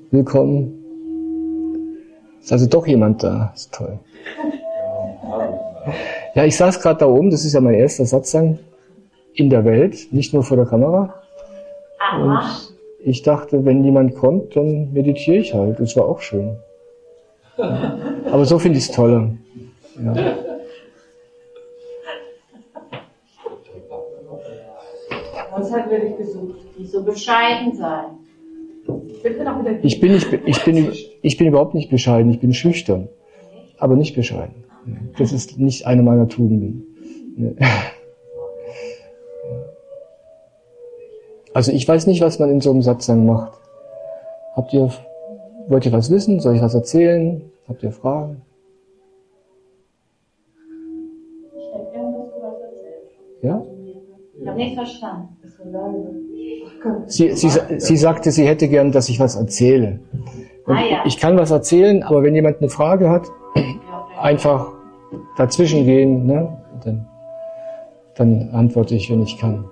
willkommen. Ist also doch jemand da, ist toll. Ja, ich saß gerade da oben, das ist ja mein erster Satsang in der Welt, nicht nur vor der Kamera. Und ich dachte, wenn jemand kommt, dann meditiere ich halt. Das war auch schön. Aber so finde ich es toller. Ja. Was hat wirklich gesucht? Die so bescheiden sein. Ich bin überhaupt nicht bescheiden, ich bin schüchtern, aber nicht bescheiden. Das ist nicht eine meiner Tugenden. Also ich weiß nicht, was man in so einem Satsang macht. Wollt ihr was wissen? Soll ich was erzählen? Habt ihr Fragen? Ich hätte gern, dass du was erzählst. Ja? Ich habe nichts verstanden. Sie sagte, sie hätte gern, dass ich was erzähle. Ja. Ich kann was erzählen, aber wenn jemand eine Frage hat, einfach dazwischen gehen, ne? Dann antworte ich, wenn ich kann.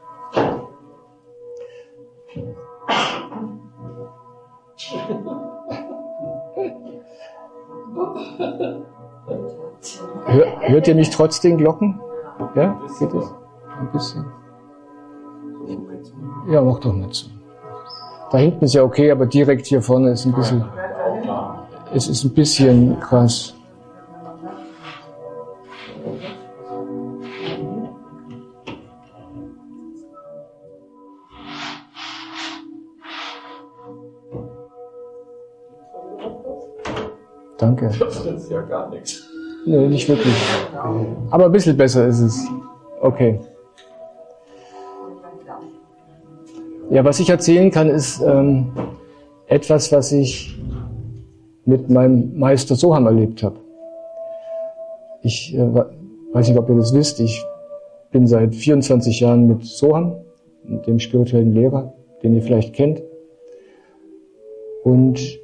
Hört ihr mich trotz den Glocken? Ja, geht es? Ein bisschen. Ja, mach doch mal zu. Da hinten ist ja okay, aber direkt hier vorne ist es ist ein bisschen krass. Danke. Das ist ja gar nichts. Nee, nicht wirklich. Aber ein bisschen besser ist es. Okay. Ja, was ich erzählen kann, ist etwas, was ich mit meinem Meister Soham erlebt habe. Ich weiß nicht, ob ihr das wisst, ich bin seit 24 Jahren mit Soham, dem spirituellen Lehrer, den ihr vielleicht kennt. Und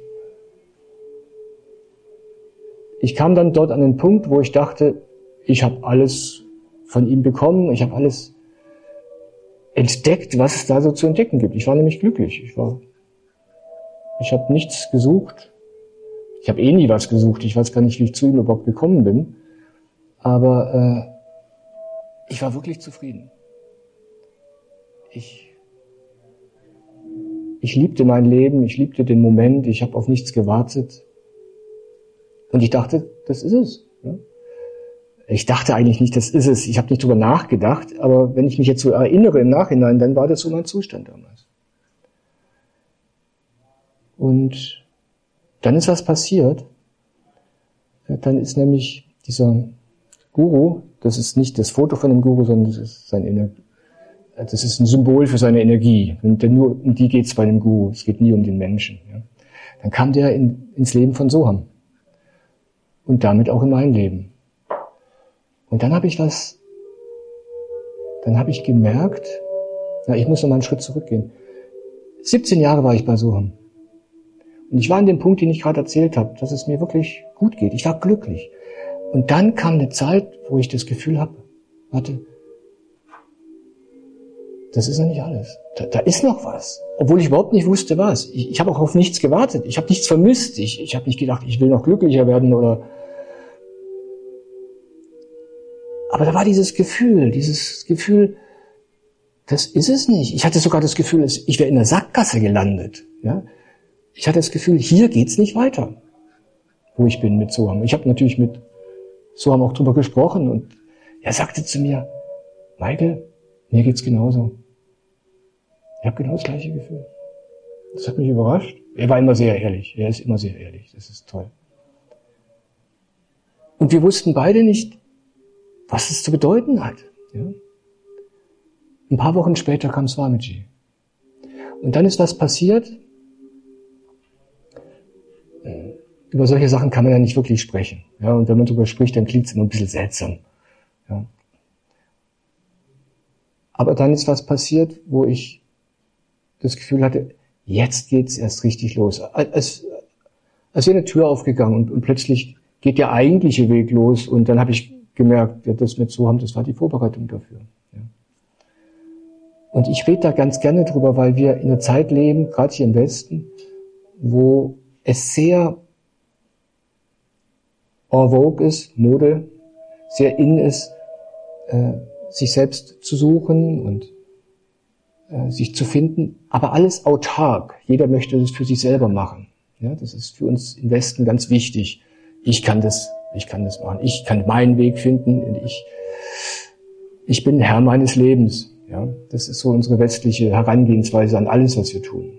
ich kam dann dort an den Punkt, wo ich dachte, ich habe alles von ihm bekommen, ich habe alles entdeckt, was es da so zu entdecken gibt. Ich war nämlich glücklich. Ich habe nichts gesucht. Ich habe nie was gesucht. Ich weiß gar nicht, wie ich zu ihm überhaupt gekommen bin. Aber ich war wirklich zufrieden. Ich liebte mein Leben, ich liebte den Moment, ich habe auf nichts gewartet. Und ich dachte, das ist es. Ich dachte eigentlich nicht, das ist es. Ich habe nicht drüber nachgedacht, aber wenn ich mich jetzt so erinnere im Nachhinein, dann war das so mein Zustand damals. Und dann ist was passiert. Dann ist nämlich dieser Guru, das ist nicht das Foto von dem Guru, sondern das ist ein Symbol für seine Energie. Denn nur um die geht es bei dem Guru. Es geht nie um den Menschen. Ja. Dann kam der ins Leben von Soham. Und damit auch in mein Leben. Und dann habe ich gemerkt, ich muss noch mal einen Schritt zurückgehen. 17 Jahre war ich bei Soham. Und ich war an dem Punkt, den ich gerade erzählt habe, dass es mir wirklich gut geht. Ich war glücklich. Und dann kam eine Zeit, wo ich das Gefühl habe, warte, das ist ja nicht alles. Da ist noch was. Obwohl ich überhaupt nicht wusste, was. Ich habe auch auf nichts gewartet. Ich habe nichts vermisst. Ich habe nicht gedacht, ich will noch glücklicher werden oder... Aber da war dieses Gefühl, das ist es nicht. Ich hatte sogar das Gefühl, ich wäre in der Sackgasse gelandet. Ja? Ich hatte das Gefühl, hier geht's nicht weiter, wo ich bin mit Soham. Ich habe natürlich mit Soham auch drüber gesprochen und er sagte zu mir, Michael, mir geht's genauso. Ich habe genau das gleiche Gefühl. Das hat mich überrascht. Er war immer sehr ehrlich. Er ist immer sehr ehrlich. Das ist toll. Und wir wussten beide nicht, was es zu bedeuten hat. Ja? Ein paar Wochen später kam Swamiji. Und dann ist was passiert. Über solche Sachen kann man ja nicht wirklich sprechen. Ja? Und wenn man darüber spricht, dann klingt es immer ein bisschen seltsam. Ja? Aber dann ist was passiert, wo ich das Gefühl hatte, jetzt geht's erst richtig los. Als wäre eine Tür aufgegangen und plötzlich geht der eigentliche Weg los und dann habe ich gemerkt, das mit Soham, das war die Vorbereitung dafür. Ja. Und ich rede da ganz gerne drüber, weil wir in einer Zeit leben, gerade hier im Westen, wo es sehr en vogue ist, Mode, sehr in ist, sich selbst zu suchen und sich zu finden, aber alles autark. Jeder möchte das für sich selber machen. Ja, das ist für uns im Westen ganz wichtig. Ich kann das machen. Ich kann meinen Weg finden. Und ich bin Herr meines Lebens. Ja, das ist so unsere westliche Herangehensweise an alles, was wir tun.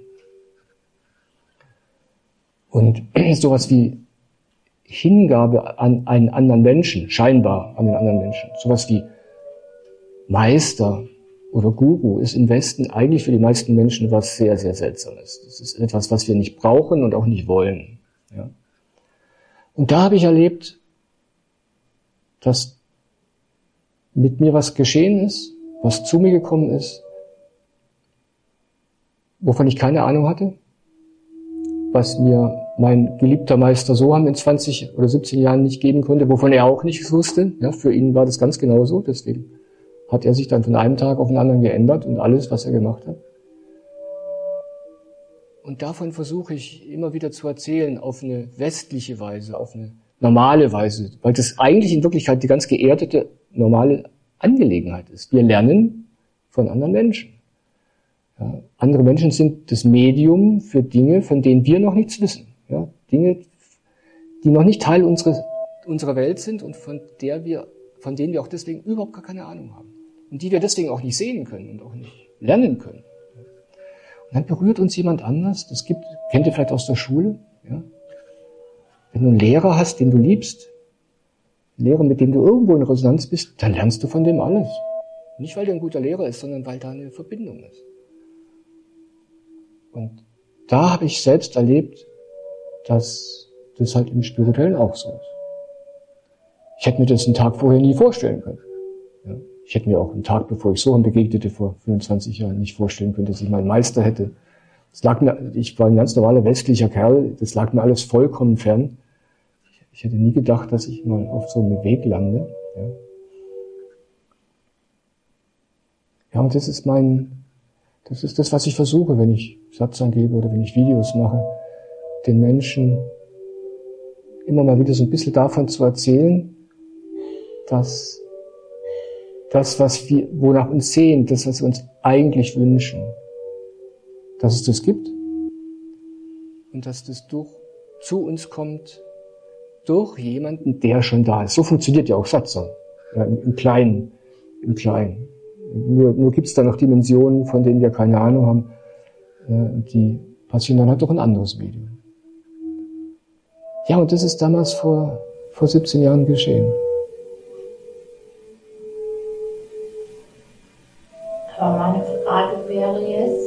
Und sowas wie Hingabe an einen anderen Menschen, scheinbar an den anderen Menschen, sowas wie Meister oder Guru ist im Westen eigentlich für die meisten Menschen was sehr, sehr Seltsames. Das ist etwas, was wir nicht brauchen und auch nicht wollen. Ja. Und da habe ich erlebt, dass mit mir was geschehen ist, was zu mir gekommen ist, wovon ich keine Ahnung hatte, was mir mein geliebter Meister Soham in 20 oder 17 Jahren nicht geben konnte, wovon er auch nichts wusste. Ja, für ihn war das ganz genauso, deswegen hat er sich dann von einem Tag auf den anderen geändert und alles, was er gemacht hat. Und davon versuche ich immer wieder zu erzählen, auf eine westliche Weise, auf eine normale Weise, weil das eigentlich in Wirklichkeit die ganz geerdete, normale Angelegenheit ist. Wir lernen von anderen Menschen. Ja, andere Menschen sind das Medium für Dinge, von denen wir noch nichts wissen. Ja, Dinge, die noch nicht Teil unserer Welt sind und von denen wir auch deswegen überhaupt gar keine Ahnung haben. Und die wir deswegen auch nicht sehen können und auch nicht lernen können. Und dann berührt uns jemand anders, kennt ihr vielleicht aus der Schule, ja? Wenn du einen Lehrer hast, den du liebst, einen Lehrer, mit dem du irgendwo in Resonanz bist, dann lernst du von dem alles. Nicht, weil der ein guter Lehrer ist, sondern weil da eine Verbindung ist. Und da habe ich selbst erlebt, dass das halt im Spirituellen auch so ist. Ich hätte mir das einen Tag vorher nie vorstellen können. Ja? Ich hätte mir auch einen Tag, bevor ich Soham begegnete, vor 25 Jahren nicht vorstellen können, dass ich meinen Meister hätte. Ich war ein ganz normaler westlicher Kerl, das lag mir alles vollkommen fern. Ich hätte nie gedacht, dass ich mal auf so einem Weg lande. Ja, ja, und das ist das, was ich versuche, wenn ich Satsang gebe oder wenn ich Videos mache, den Menschen immer mal wieder so ein bisschen davon zu erzählen, dass das, wonach uns sehen, das, was wir uns eigentlich wünschen, dass es das gibt und dass das zu uns kommt durch jemanden, der schon da ist. So funktioniert ja auch Satsang, ja, im Kleinen. Nur gibt's da noch Dimensionen, von denen wir keine Ahnung haben, die passieren dann halt durch ein anderes Medium. Ja, und das ist damals vor 17 Jahren geschehen. Aber meine Frage wäre jetzt,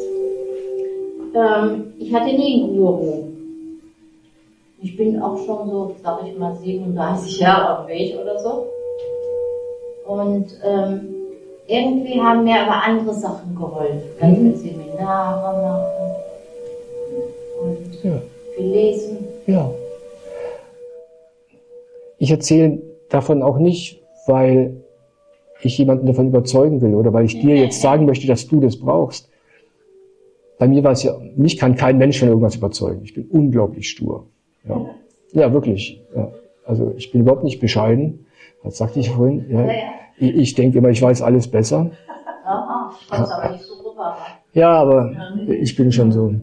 ich hatte nie einen Guru. Ich bin auch schon so, sag ich mal, 37 Jahre am Weg oder so. Und irgendwie haben mir aber andere Sachen geholfen. Ganz mit Seminare machen und gelesen. Ja. Ich erzähle davon auch nicht, weil ich jemanden davon überzeugen will oder weil ich dir jetzt sagen möchte, dass du das brauchst. Bei mir war es ja, mich kann kein Mensch von irgendwas überzeugen. Ich bin unglaublich stur. Ja, wirklich. Ja. Also ich bin überhaupt nicht bescheiden. Das sagte ich vorhin. Ja. Ich denke immer, ich weiß alles besser. Aha, ich konnte es aber nicht so rüber. Ja, aber ich bin schon so.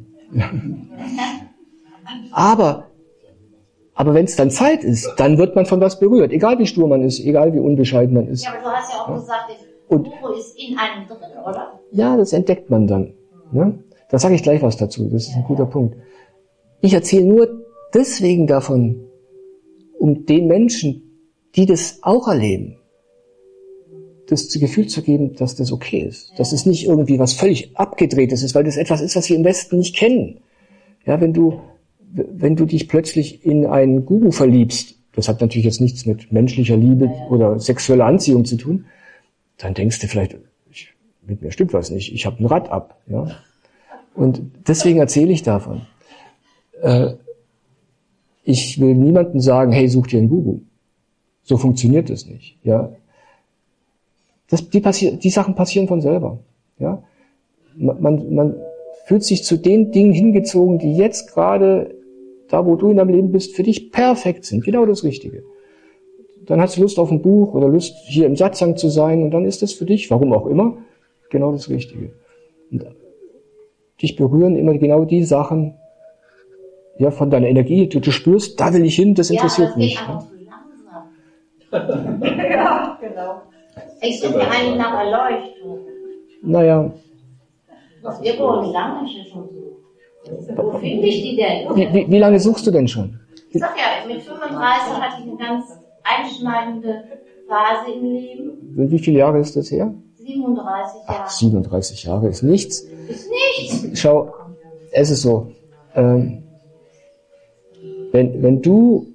Aber wenn es dann Zeit ist, dann wird man von was berührt. Egal wie stur man ist, egal wie unbescheiden man ist. Ja, aber du hast ja auch gesagt, der Guru ist in einem drin, oder? Ja, das entdeckt man dann. Ne? Da sage ich gleich was dazu. Das ist ein guter Punkt. Ich erzähle nur deswegen davon, um den Menschen, die das auch erleben, das Gefühl zu geben, dass das okay ist. Dass es nicht irgendwie was völlig Abgedrehtes ist, weil das etwas ist, was wir im Westen nicht kennen. Ja, wenn du dich plötzlich in einen Guru verliebst, das hat natürlich jetzt nichts mit menschlicher Liebe oder sexueller Anziehung zu tun, dann denkst du vielleicht, mit mir stimmt was nicht, ich habe ein Rad ab. Ja? Und deswegen erzähle ich davon. Ich will niemandem sagen, hey, such dir einen Guru. So funktioniert das nicht. Ja? Die Sachen passieren von selber. Ja? Man fühlst dich zu den Dingen hingezogen, die jetzt gerade, da wo du in deinem Leben bist, für dich perfekt sind. Genau das Richtige. Dann hast du Lust auf ein Buch oder Lust, hier im Satsang zu sein und dann ist das für dich, warum auch immer, genau das Richtige. Und dich berühren immer genau die Sachen, ja, von deiner Energie. Du spürst, da will ich hin, das interessiert mich. Ja, das geht einfach zu langsam. Ja, genau. Ich suche einen nach Erleuchtung. Naja. Irgendwo lange ist es schon so. Wo finde ich die denn? Wie lange suchst du denn schon? Ich sag ja, mit 35 hatte ich eine ganz einschneidende Phase im Leben. Wie viele Jahre ist das her? 37 Jahre. Ach, 37 Jahre ist nichts. Ist nichts. Schau, es ist so, wenn du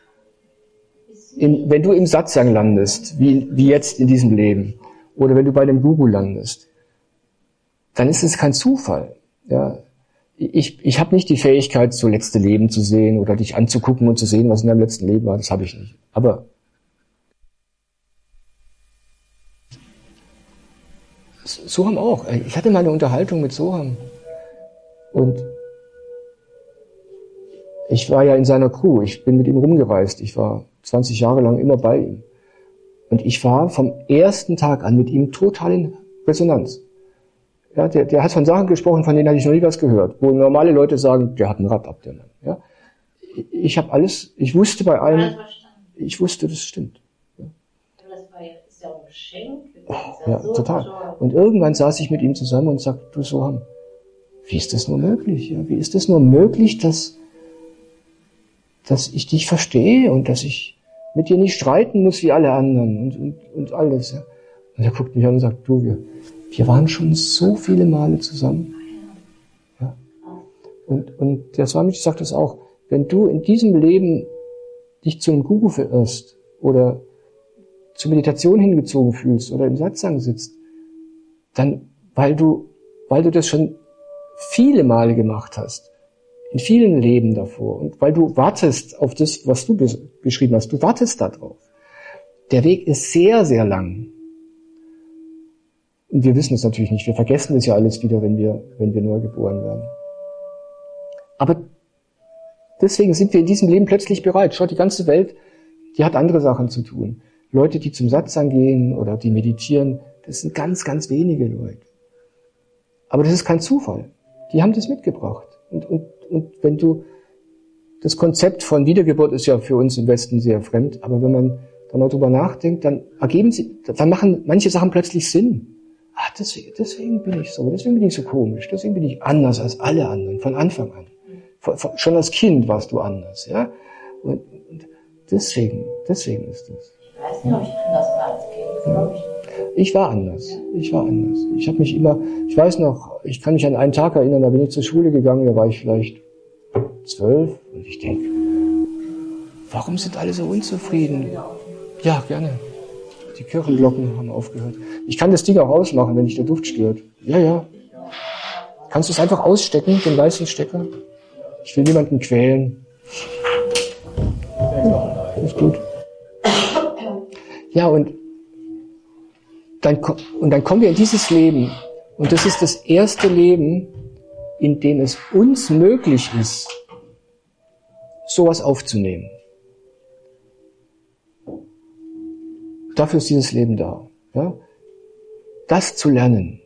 im Satsang landest, wie jetzt in diesem Leben, oder wenn du bei einem Guru landest, dann ist es kein Zufall. Ja, ich habe nicht die Fähigkeit, so letzte Leben zu sehen oder dich anzugucken und zu sehen, was in deinem letzten Leben war. Das habe ich nicht. Aber Soham auch. Ich hatte mal eine Unterhaltung mit Soham. Und ich war ja in seiner Crew. Ich bin mit ihm rumgereist. Ich war 20 Jahre lang immer bei ihm. Und ich war vom ersten Tag an mit ihm total in Resonanz. Ja, der hat von Sachen gesprochen, von denen hatte ich noch nie was gehört. Wo normale Leute sagen, der hat ein Rad ab, der Mann. Ja? Ich habe alles, ich wusste bei allem, ich wusste, das stimmt. Ja. Das ist ja auch ein Geschenk. Ja, so total. Toll. Und irgendwann saß ich mit ihm zusammen und sagte, du Soham, wie ist das nur möglich? Ja? Wie ist das nur möglich, dass ich dich verstehe und dass ich mit dir nicht streiten muss wie alle anderen und alles. Ja? Und er guckt mich an und sagt, du, wir waren schon so viele Male zusammen. Ja? Und der Swamiji sagt das auch, wenn du in diesem Leben dich zu einem Guru verirrst oder zur Meditation hingezogen fühlst oder im Satsang sitzt, dann, weil du das schon viele Male gemacht hast, in vielen Leben davor, und weil du wartest auf das, was du beschrieben hast, du wartest darauf. Der Weg ist sehr, sehr lang. Und wir wissen es natürlich nicht. Wir vergessen das ja alles wieder, wenn wir neu geboren werden. Aber deswegen sind wir in diesem Leben plötzlich bereit. Schau, die ganze Welt, die hat andere Sachen zu tun. Leute, die zum Satsang gehen oder die meditieren, das sind ganz, ganz wenige Leute. Aber das ist kein Zufall. Die haben das mitgebracht. Und wenn du, das Konzept von Wiedergeburt ist ja für uns im Westen sehr fremd, aber wenn man da mal drüber nachdenkt, dann machen manche Sachen plötzlich Sinn. Deswegen bin ich so, deswegen bin ich so komisch, deswegen bin ich anders als alle anderen, von Anfang an. Schon als Kind warst du anders, ja? Und deswegen ist das. Ich weiß nicht, ob ich anders war als Kind, glaube ich nicht. Ich war anders. Ich weiß noch, ich kann mich an einen Tag erinnern, da bin ich zur Schule gegangen, da war ich vielleicht 12 und ich denke, warum sind alle so unzufrieden? Ja, gerne. Die Kirchenglocken haben aufgehört. Ich kann das Ding auch ausmachen, wenn dich der Duft stört. Ja. Kannst du es einfach ausstecken, den weißen Stecker? Ich will niemanden quälen. Ist gut. Ja, und dann kommen wir in dieses Leben. Und das ist das erste Leben, in dem es uns möglich ist, sowas aufzunehmen. Dafür ist dieses Leben da. Ja? Das zu lernen.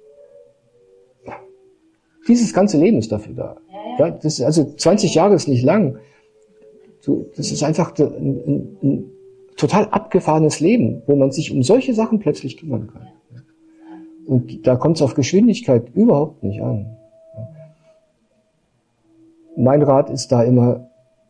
Dieses ganze Leben ist dafür da. Ja, das ist, also 20 Jahre ist nicht lang. Das ist einfach ein total abgefahrenes Leben, wo man sich um solche Sachen plötzlich kümmern kann. Und da kommt es auf Geschwindigkeit überhaupt nicht an. Mein Rat ist da immer,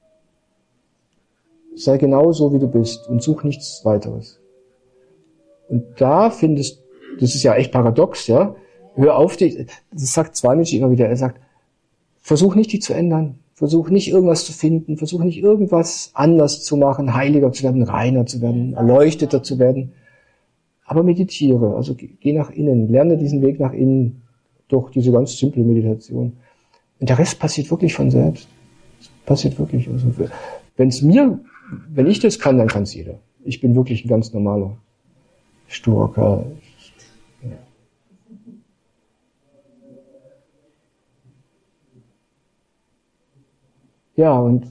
sei genau so, wie du bist und such nichts weiteres. Und da findest, das ist ja echt paradox, ja, hör auf dich, das sagt Swamiji immer wieder, er sagt, versuch nicht, dich zu ändern, versuch nicht, irgendwas zu finden, versuch nicht, irgendwas anders zu machen, heiliger zu werden, reiner zu werden, erleuchteter zu werden, aber meditiere, also geh nach innen, lerne diesen Weg nach innen durch diese ganz simple Meditation. Und der Rest passiert wirklich von selbst. Das passiert wirklich. Also wenn ich das kann, dann kann es jeder. Ich bin wirklich ein ganz normaler, sturer Kerl. Ja. Ja, und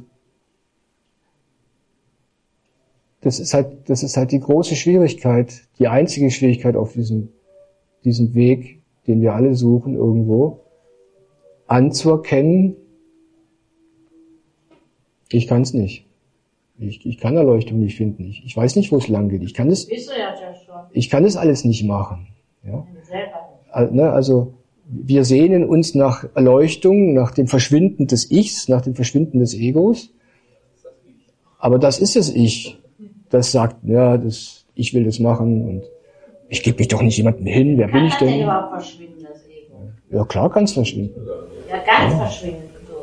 das ist halt die große Schwierigkeit, die einzige Schwierigkeit auf diesem Weg, den wir alle suchen irgendwo, anzuerkennen, ich kann es nicht. Ich kann Erleuchtung nicht finden. Ich weiß nicht, wo es lang geht. Ich kann das alles nicht machen. Ja? Also wir sehnen uns nach Erleuchtung, nach dem Verschwinden des Ichs, nach dem Verschwinden des Egos. Aber das ist das Ich. Das sagt, ja, ich will das machen und ich gebe mich doch nicht jemandem hin. Wer bin ich denn? Kann das überhaupt verschwinden, das Ego? Ja, klar kann es verschwinden. Ja, ganz verschwinden.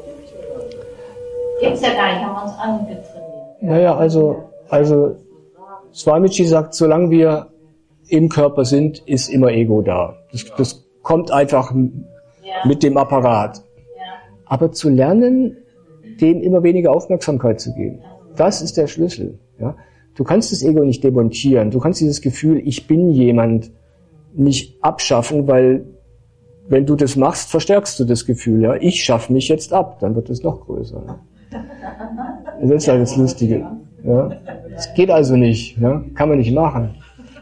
Gibt's ja gar nicht, haben wir uns angetrainiert. Naja, also Swamiji sagt, solange wir im Körper sind, ist immer Ego da. Das kommt einfach mit dem Apparat. Ja. Aber zu lernen, dem immer weniger Aufmerksamkeit zu geben, das ist der Schlüssel. Ja? Du kannst das Ego nicht demontieren. Du kannst dieses Gefühl, ich bin jemand, nicht abschaffen, weil wenn du das machst, verstärkst du das Gefühl. Ja? Ich schaffe mich jetzt ab, dann wird es noch größer. Ne? Das ist halt das Lustige. Ja? Das geht also nicht. Ja? Kann man nicht machen.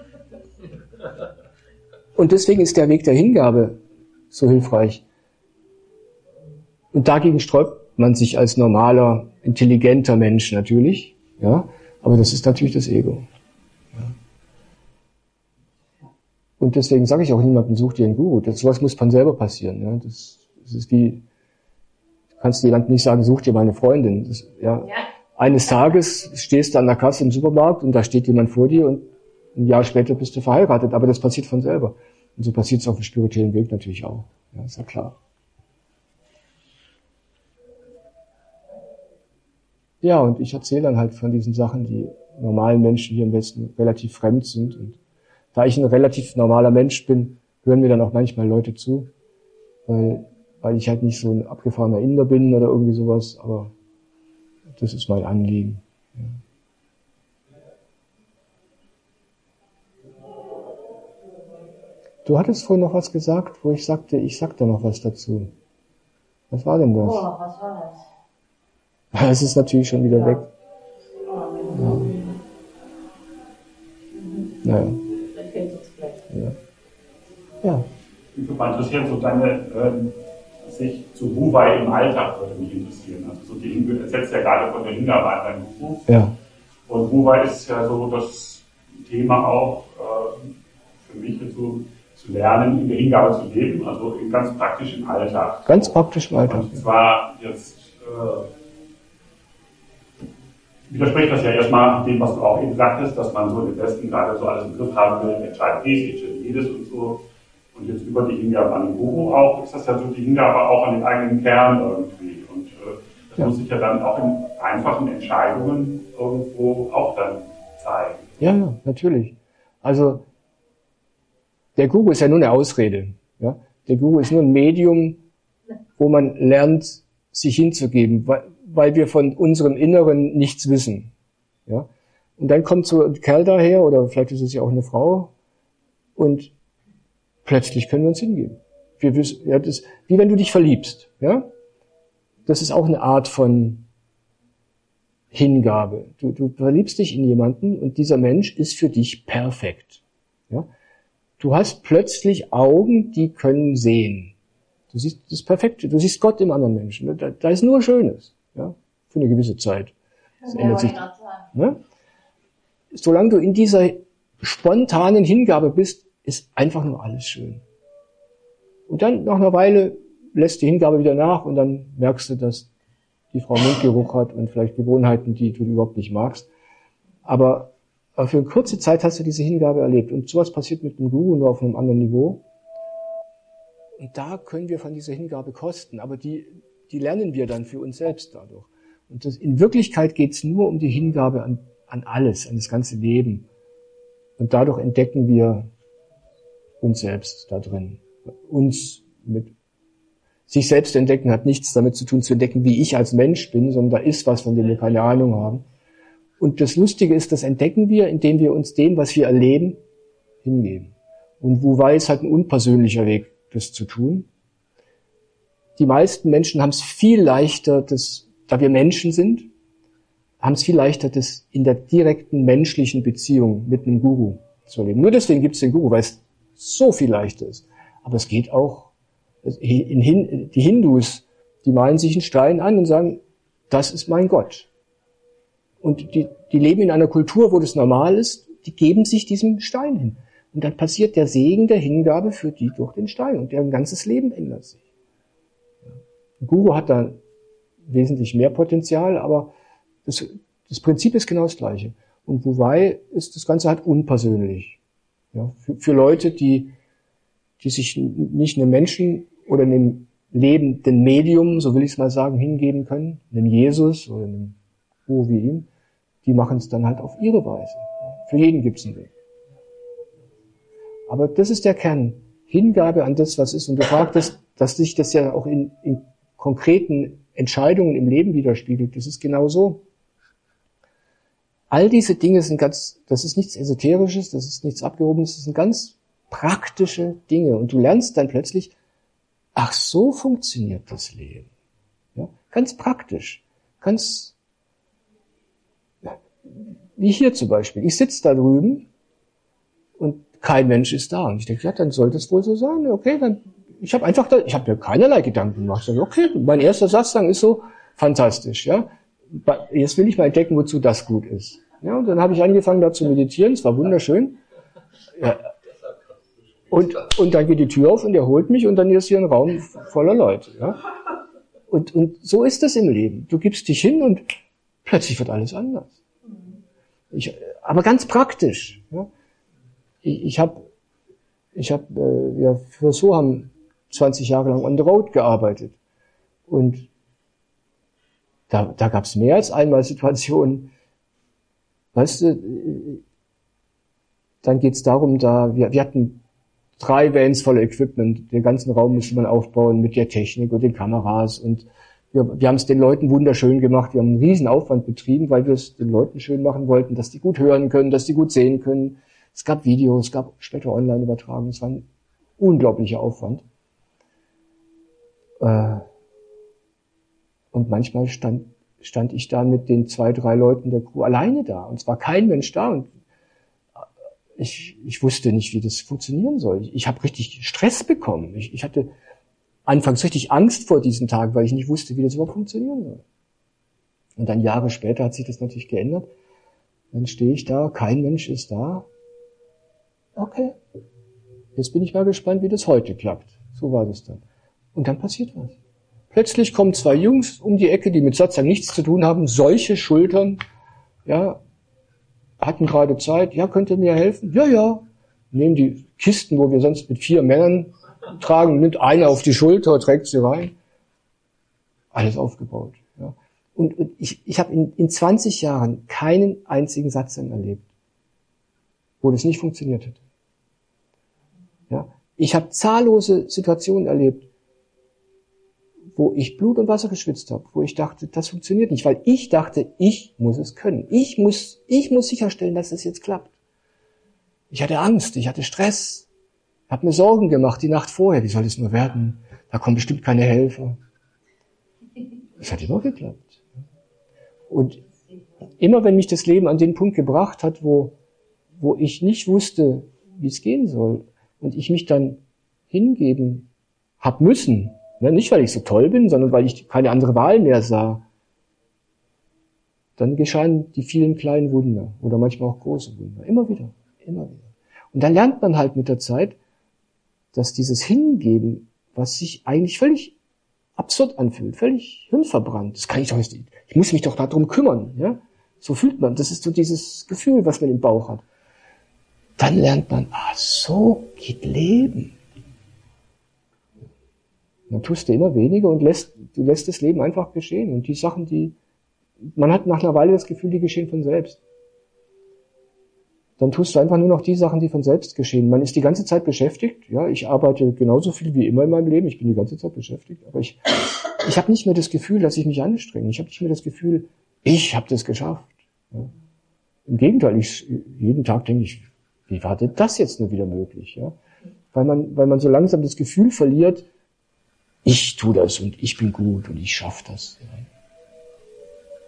Und deswegen ist der Weg der Hingabe so hilfreich. Und dagegen sträubt man sich als normaler, intelligenter Mensch natürlich. Ja? Aber das ist natürlich das Ego. Ja? Und deswegen sage ich auch niemandem, such dir einen Guru. Sowas muss von selber passieren. Ja? Das ist wie, du kannst jemandem nicht sagen, such dir meine Freundin. Ja. Eines Tages stehst du an der Kasse im Supermarkt und da steht jemand vor dir und ein Jahr später bist du verheiratet. Aber das passiert von selber. Und so passiert es auf dem spirituellen Weg natürlich auch. Ja, ist ja klar. Ja, und ich erzähle dann halt von diesen Sachen, die normalen Menschen hier im Westen relativ fremd sind. Und da ich ein relativ normaler Mensch bin, hören mir dann auch manchmal Leute zu, weil ich halt nicht so ein abgefahrener Inder bin oder irgendwie sowas, aber das ist mein Anliegen. Ja. Du hattest vorhin noch was gesagt, wo ich sagte, ich sag da noch was dazu. Was war denn das? Oh, was war das? Es ist natürlich schon wieder weg. Ja. Naja. Ja. Mich würde mal interessieren, so deine Sicht zu Wu-Wei im Alltag würde mich interessieren. Also so du erzählst ja gerade von der Hingabe an deinen Guru. Ja. Und Wu-Wei ist ja so das Thema auch für mich so zu lernen, in der Hingabe zu leben, also im ganz praktischen Alltag. Ganz praktisch im Alltag. Und zwar jetzt widerspricht das ja erstmal dem, was du auch eben sagtest, dass man so im Westen gerade so alles im Griff haben will, entscheidet jedes und so. Und jetzt über die Hingabe an den Guru auch, ist das ja so die Hingabe auch an den eigenen Kern irgendwie. Und das muss sich ja dann auch in einfachen Entscheidungen irgendwo auch dann zeigen. Ja, natürlich. Also der Guru ist ja nur eine Ausrede. Ja? Der Guru ist nur ein Medium, wo man lernt, sich hinzugeben, weil wir von unserem Inneren nichts wissen. Ja? Und dann kommt so ein Kerl daher, oder vielleicht ist es ja auch eine Frau, und plötzlich können wir uns hingeben. Wir wissen, ja, das, wie wenn du dich verliebst. Ja? Das ist auch eine Art von Hingabe. Du verliebst dich in jemanden und dieser Mensch ist für dich perfekt. Ja? Du hast plötzlich Augen, die können sehen. Du siehst das Perfekte, du siehst Gott im anderen Menschen. Da ist nur Schönes, ja, für eine gewisse Zeit. Das ändert sich. Ne? Solange du in dieser spontanen Hingabe bist, ist einfach nur alles schön. Und dann nach einer Weile lässt die Hingabe wieder nach und dann merkst du, dass die Frau Mundgeruch hat und vielleicht Gewohnheiten, die du überhaupt nicht magst. Aber für eine kurze Zeit hast du diese Hingabe erlebt. Und sowas passiert mit dem Guru nur auf einem anderen Niveau. Und da können wir von dieser Hingabe kosten. Aber die lernen wir dann für uns selbst dadurch. Und in Wirklichkeit geht es nur um die Hingabe an alles, an das ganze Leben. Und dadurch entdecken wir uns selbst da drin. Sich selbst entdecken hat nichts damit zu tun, zu entdecken, wie ich als Mensch bin, sondern da ist was, von dem wir keine Ahnung haben. Und das Lustige ist, das entdecken wir, indem wir uns dem, was wir erleben, hingeben. Und Wu-Wei ist halt ein unpersönlicher Weg, das zu tun. Die meisten Menschen haben es viel leichter, da wir Menschen sind, haben es viel leichter, das in der direkten menschlichen Beziehung mit einem Guru zu erleben. Nur deswegen gibt es den Guru, weil es so viel leichter ist. Aber es geht auch, die Hindus, die malen sich einen Stein an und sagen, das ist mein Gott. Und die leben in einer Kultur, wo das normal ist, die geben sich diesem Stein hin. Und dann passiert der Segen der Hingabe für die durch den Stein und deren ganzes Leben ändert sich. Ein Guru hat da wesentlich mehr Potenzial, aber das Prinzip ist genau das Gleiche. Und wobei ist das Ganze halt unpersönlich. Ja, für Leute, die sich nicht einem Menschen oder einem lebenden Medium, so will ich es mal sagen, hingeben können, einem Jesus oder einem Guru wie ihm, die machen es dann halt auf ihre Weise. Für jeden gibt es einen Weg. Aber das ist der Kern. Hingabe an das, was ist. Und du fragtest, dass sich das ja auch in konkreten Entscheidungen im Leben widerspiegelt. Das ist genau so. All diese Dinge sind das ist nichts Esoterisches, das ist nichts Abgehobenes, das sind ganz praktische Dinge. Und du lernst dann plötzlich, ach, so funktioniert das Leben. Ja, ganz praktisch. Ganz, wie hier zum Beispiel. Ich sitze da drüben und kein Mensch ist da. Und ich denke, ja, dann sollte es wohl so sein. Okay, dann, ich habe mir keinerlei Gedanken gemacht. Ich sage, okay, mein erster Satz dann ist so, fantastisch, ja. Jetzt will ich mal entdecken, wozu das gut ist. Ja, und dann habe ich angefangen, da zu meditieren. Es war wunderschön. Ja. Und dann geht die Tür auf und er holt mich und dann ist hier ein Raum voller Leute. Ja. Und so ist das im Leben. Du gibst dich hin und plötzlich wird alles anders. Aber ganz praktisch. Ja. Ich habe für Soham 20 Jahre lang on the road gearbeitet. Und da gab es mehr als einmal Situationen, weißt du, dann geht's darum, wir hatten 3 Vans voller Equipment, den ganzen Raum musste man aufbauen mit der Technik und den Kameras und wir haben es den Leuten wunderschön gemacht, wir haben einen riesen Aufwand betrieben, weil wir es den Leuten schön machen wollten, dass die gut hören können, dass die gut sehen können. Es gab Videos, es gab später Online-Übertragungen, es war ein unglaublicher Aufwand. Und manchmal stand ich da mit den 2, 3 Leuten der Crew alleine da. Und es war kein Mensch da. Und ich wusste nicht, wie das funktionieren soll. Ich habe richtig Stress bekommen. Ich hatte anfangs richtig Angst vor diesen Tagen, weil ich nicht wusste, wie das überhaupt funktionieren soll. Und dann Jahre später hat sich das natürlich geändert. Dann stehe ich da, kein Mensch ist da. Okay, jetzt bin ich mal gespannt, wie das heute klappt. So war das dann. Und dann passiert was. Plötzlich kommen 2 Jungs um die Ecke, die mit Satzang nichts zu tun haben, solche Schultern, ja, hatten gerade Zeit, ja, könnt ihr mir helfen? Ja. Nehmen die Kisten, wo wir sonst mit 4 Männern tragen, nimmt einer auf die Schulter, trägt sie rein. Alles aufgebaut, ja. Und ich habe in 20 Jahren keinen einzigen Satzang erlebt, wo das nicht funktioniert hat. Ja. Ich habe zahllose Situationen erlebt, wo ich Blut und Wasser geschwitzt habe, wo ich dachte, das funktioniert nicht, weil ich dachte, ich muss es können. Ich muss sicherstellen, dass es jetzt klappt. Ich hatte Angst, ich hatte Stress, habe mir Sorgen gemacht die Nacht vorher. Wie soll das nur werden? Da kommen bestimmt keine Helfer. Es hat immer geklappt. Und immer wenn mich das Leben an den Punkt gebracht hat, wo ich nicht wusste, wie es gehen soll, und ich mich dann hingeben hab müssen, ne, nicht weil ich so toll bin, sondern weil ich keine andere Wahl mehr sah, dann geschahen die vielen kleinen Wunder oder manchmal auch große Wunder. Immer wieder. Und dann lernt man halt mit der Zeit, dass dieses Hingeben, was sich eigentlich völlig absurd anfühlt, völlig hirnverbrannt, das kann ich doch nicht, ich muss mich doch darum kümmern, ja? So fühlt man, das ist so dieses Gefühl, was man im Bauch hat. Dann lernt man, so geht Leben. Dann tust du immer weniger und du lässt das Leben einfach geschehen. Und die Sachen, man hat nach einer Weile das Gefühl, die geschehen von selbst. Dann tust du einfach nur noch die Sachen, die von selbst geschehen. Man ist die ganze Zeit beschäftigt. Ja, ich arbeite genauso viel wie immer in meinem Leben. Ich bin die ganze Zeit beschäftigt. Aber ich habe nicht mehr das Gefühl, dass ich mich anstrenge. Ich habe nicht mehr das Gefühl, ich habe das geschafft. Ja. Im Gegenteil, jeden Tag denke ich, wie war denn das jetzt nur wieder möglich? Ja? Weil man so langsam das Gefühl verliert, ich tue das und ich bin gut und ich schaffe das. Ja.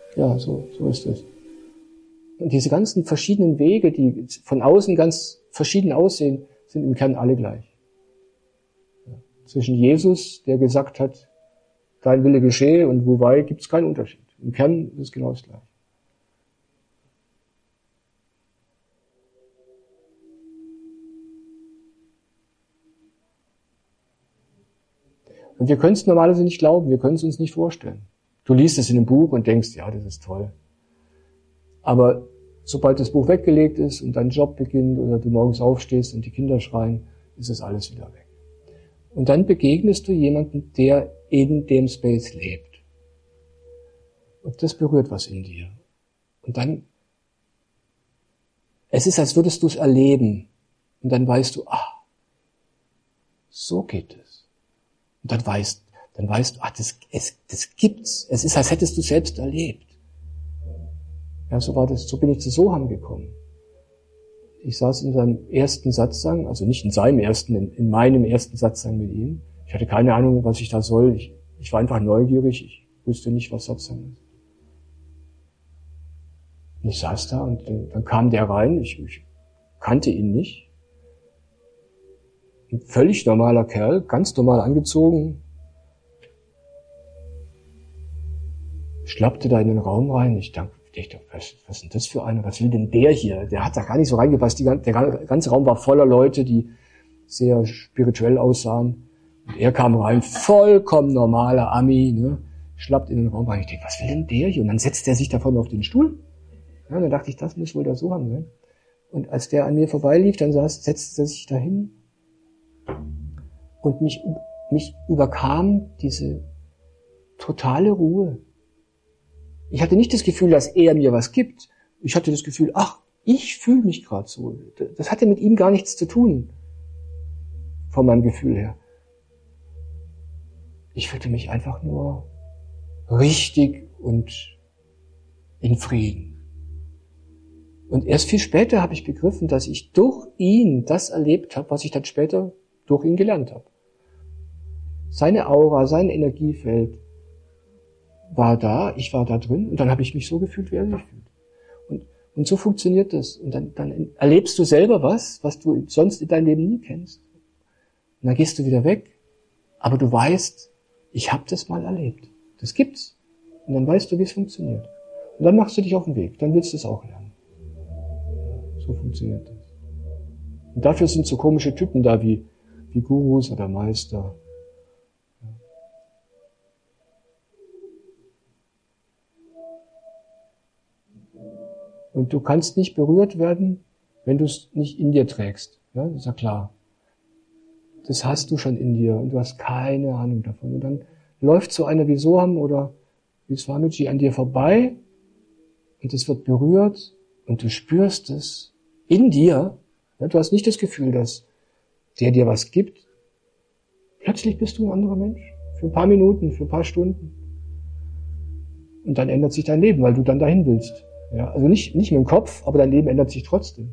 Ja, so ist es. Und diese ganzen verschiedenen Wege, die von außen ganz verschieden aussehen, sind im Kern alle gleich. Ja. Zwischen Jesus, der gesagt hat, dein Wille geschehe, und Wu Wei gibt es keinen Unterschied. Im Kern ist es genau das Gleiche. Und wir können es normalerweise nicht glauben, wir können es uns nicht vorstellen. Du liest es in einem Buch und denkst, ja, das ist toll. Aber sobald das Buch weggelegt ist und dein Job beginnt oder du morgens aufstehst und die Kinder schreien, ist es alles wieder weg. Und dann begegnest du jemanden, der in dem Space lebt. Und das berührt was in dir. Und dann, es ist, als würdest du es erleben. Und dann weißt du, so geht es. Und dann weißt du, das gibt's. Es ist, als hättest du selbst erlebt. Ja, so bin ich zu Soham gekommen. Ich saß in seinem ersten Satzang, also nicht in seinem ersten, in meinem ersten Satzang mit ihm. Ich hatte keine Ahnung, was ich da soll. Ich war einfach neugierig. Ich wusste nicht, was Satzang ist. Und ich saß da und dann kam der rein. Ich kannte ihn nicht. Ein völlig normaler Kerl, ganz normal angezogen. Schlappte da in den Raum rein. Ich dachte, was ist denn das für einer? Was will denn der hier? Der hat da gar nicht so reingepasst. Der ganze Raum war voller Leute, die sehr spirituell aussahen. Und er kam rein, vollkommen normaler Ami, ne? Schlappt in den Raum rein. Ich dachte, was will denn der hier? Und dann setzt er sich da vorne auf den Stuhl. Ja, dann dachte ich, das muss wohl der Soham sein. Und als der an mir vorbeilief, dann setzte er sich dahin. Und mich überkam diese totale Ruhe. Ich hatte nicht das Gefühl, dass er mir was gibt. Ich hatte das Gefühl, ich fühle mich gerade so. Das hatte mit ihm gar nichts zu tun, von meinem Gefühl her. Ich fühlte mich einfach nur richtig und in Frieden. Und erst viel später habe ich begriffen, dass ich durch ihn das erlebt habe, was ich dann später durch ihn gelernt habe. Seine Aura, sein Energiefeld war da, ich war da drin und dann habe ich mich so gefühlt, wie er sich fühlt. Und so funktioniert das. Und dann erlebst du selber was du sonst in deinem Leben nie kennst. Und dann gehst du wieder weg, aber du weißt, ich habe das mal erlebt. Das gibt's. Und dann weißt du, wie es funktioniert. Und dann machst du dich auf den Weg, dann willst du es auch lernen. So funktioniert das. Und dafür sind so komische Typen da wie Gurus oder Meister. Und du kannst nicht berührt werden, wenn du es nicht in dir trägst. Ja, das ist ja klar. Das hast du schon in dir und du hast keine Ahnung davon. Und dann läuft so einer wie Soham oder wie Swamiji an dir vorbei und es wird berührt und du spürst es in dir. Ja, du hast nicht das Gefühl, dass der dir was gibt. Plötzlich bist du ein anderer Mensch. Für ein paar Minuten, für ein paar Stunden. Und dann ändert sich dein Leben, weil du dann dahin willst. Ja, also nicht mit dem Kopf, aber dein Leben ändert sich trotzdem.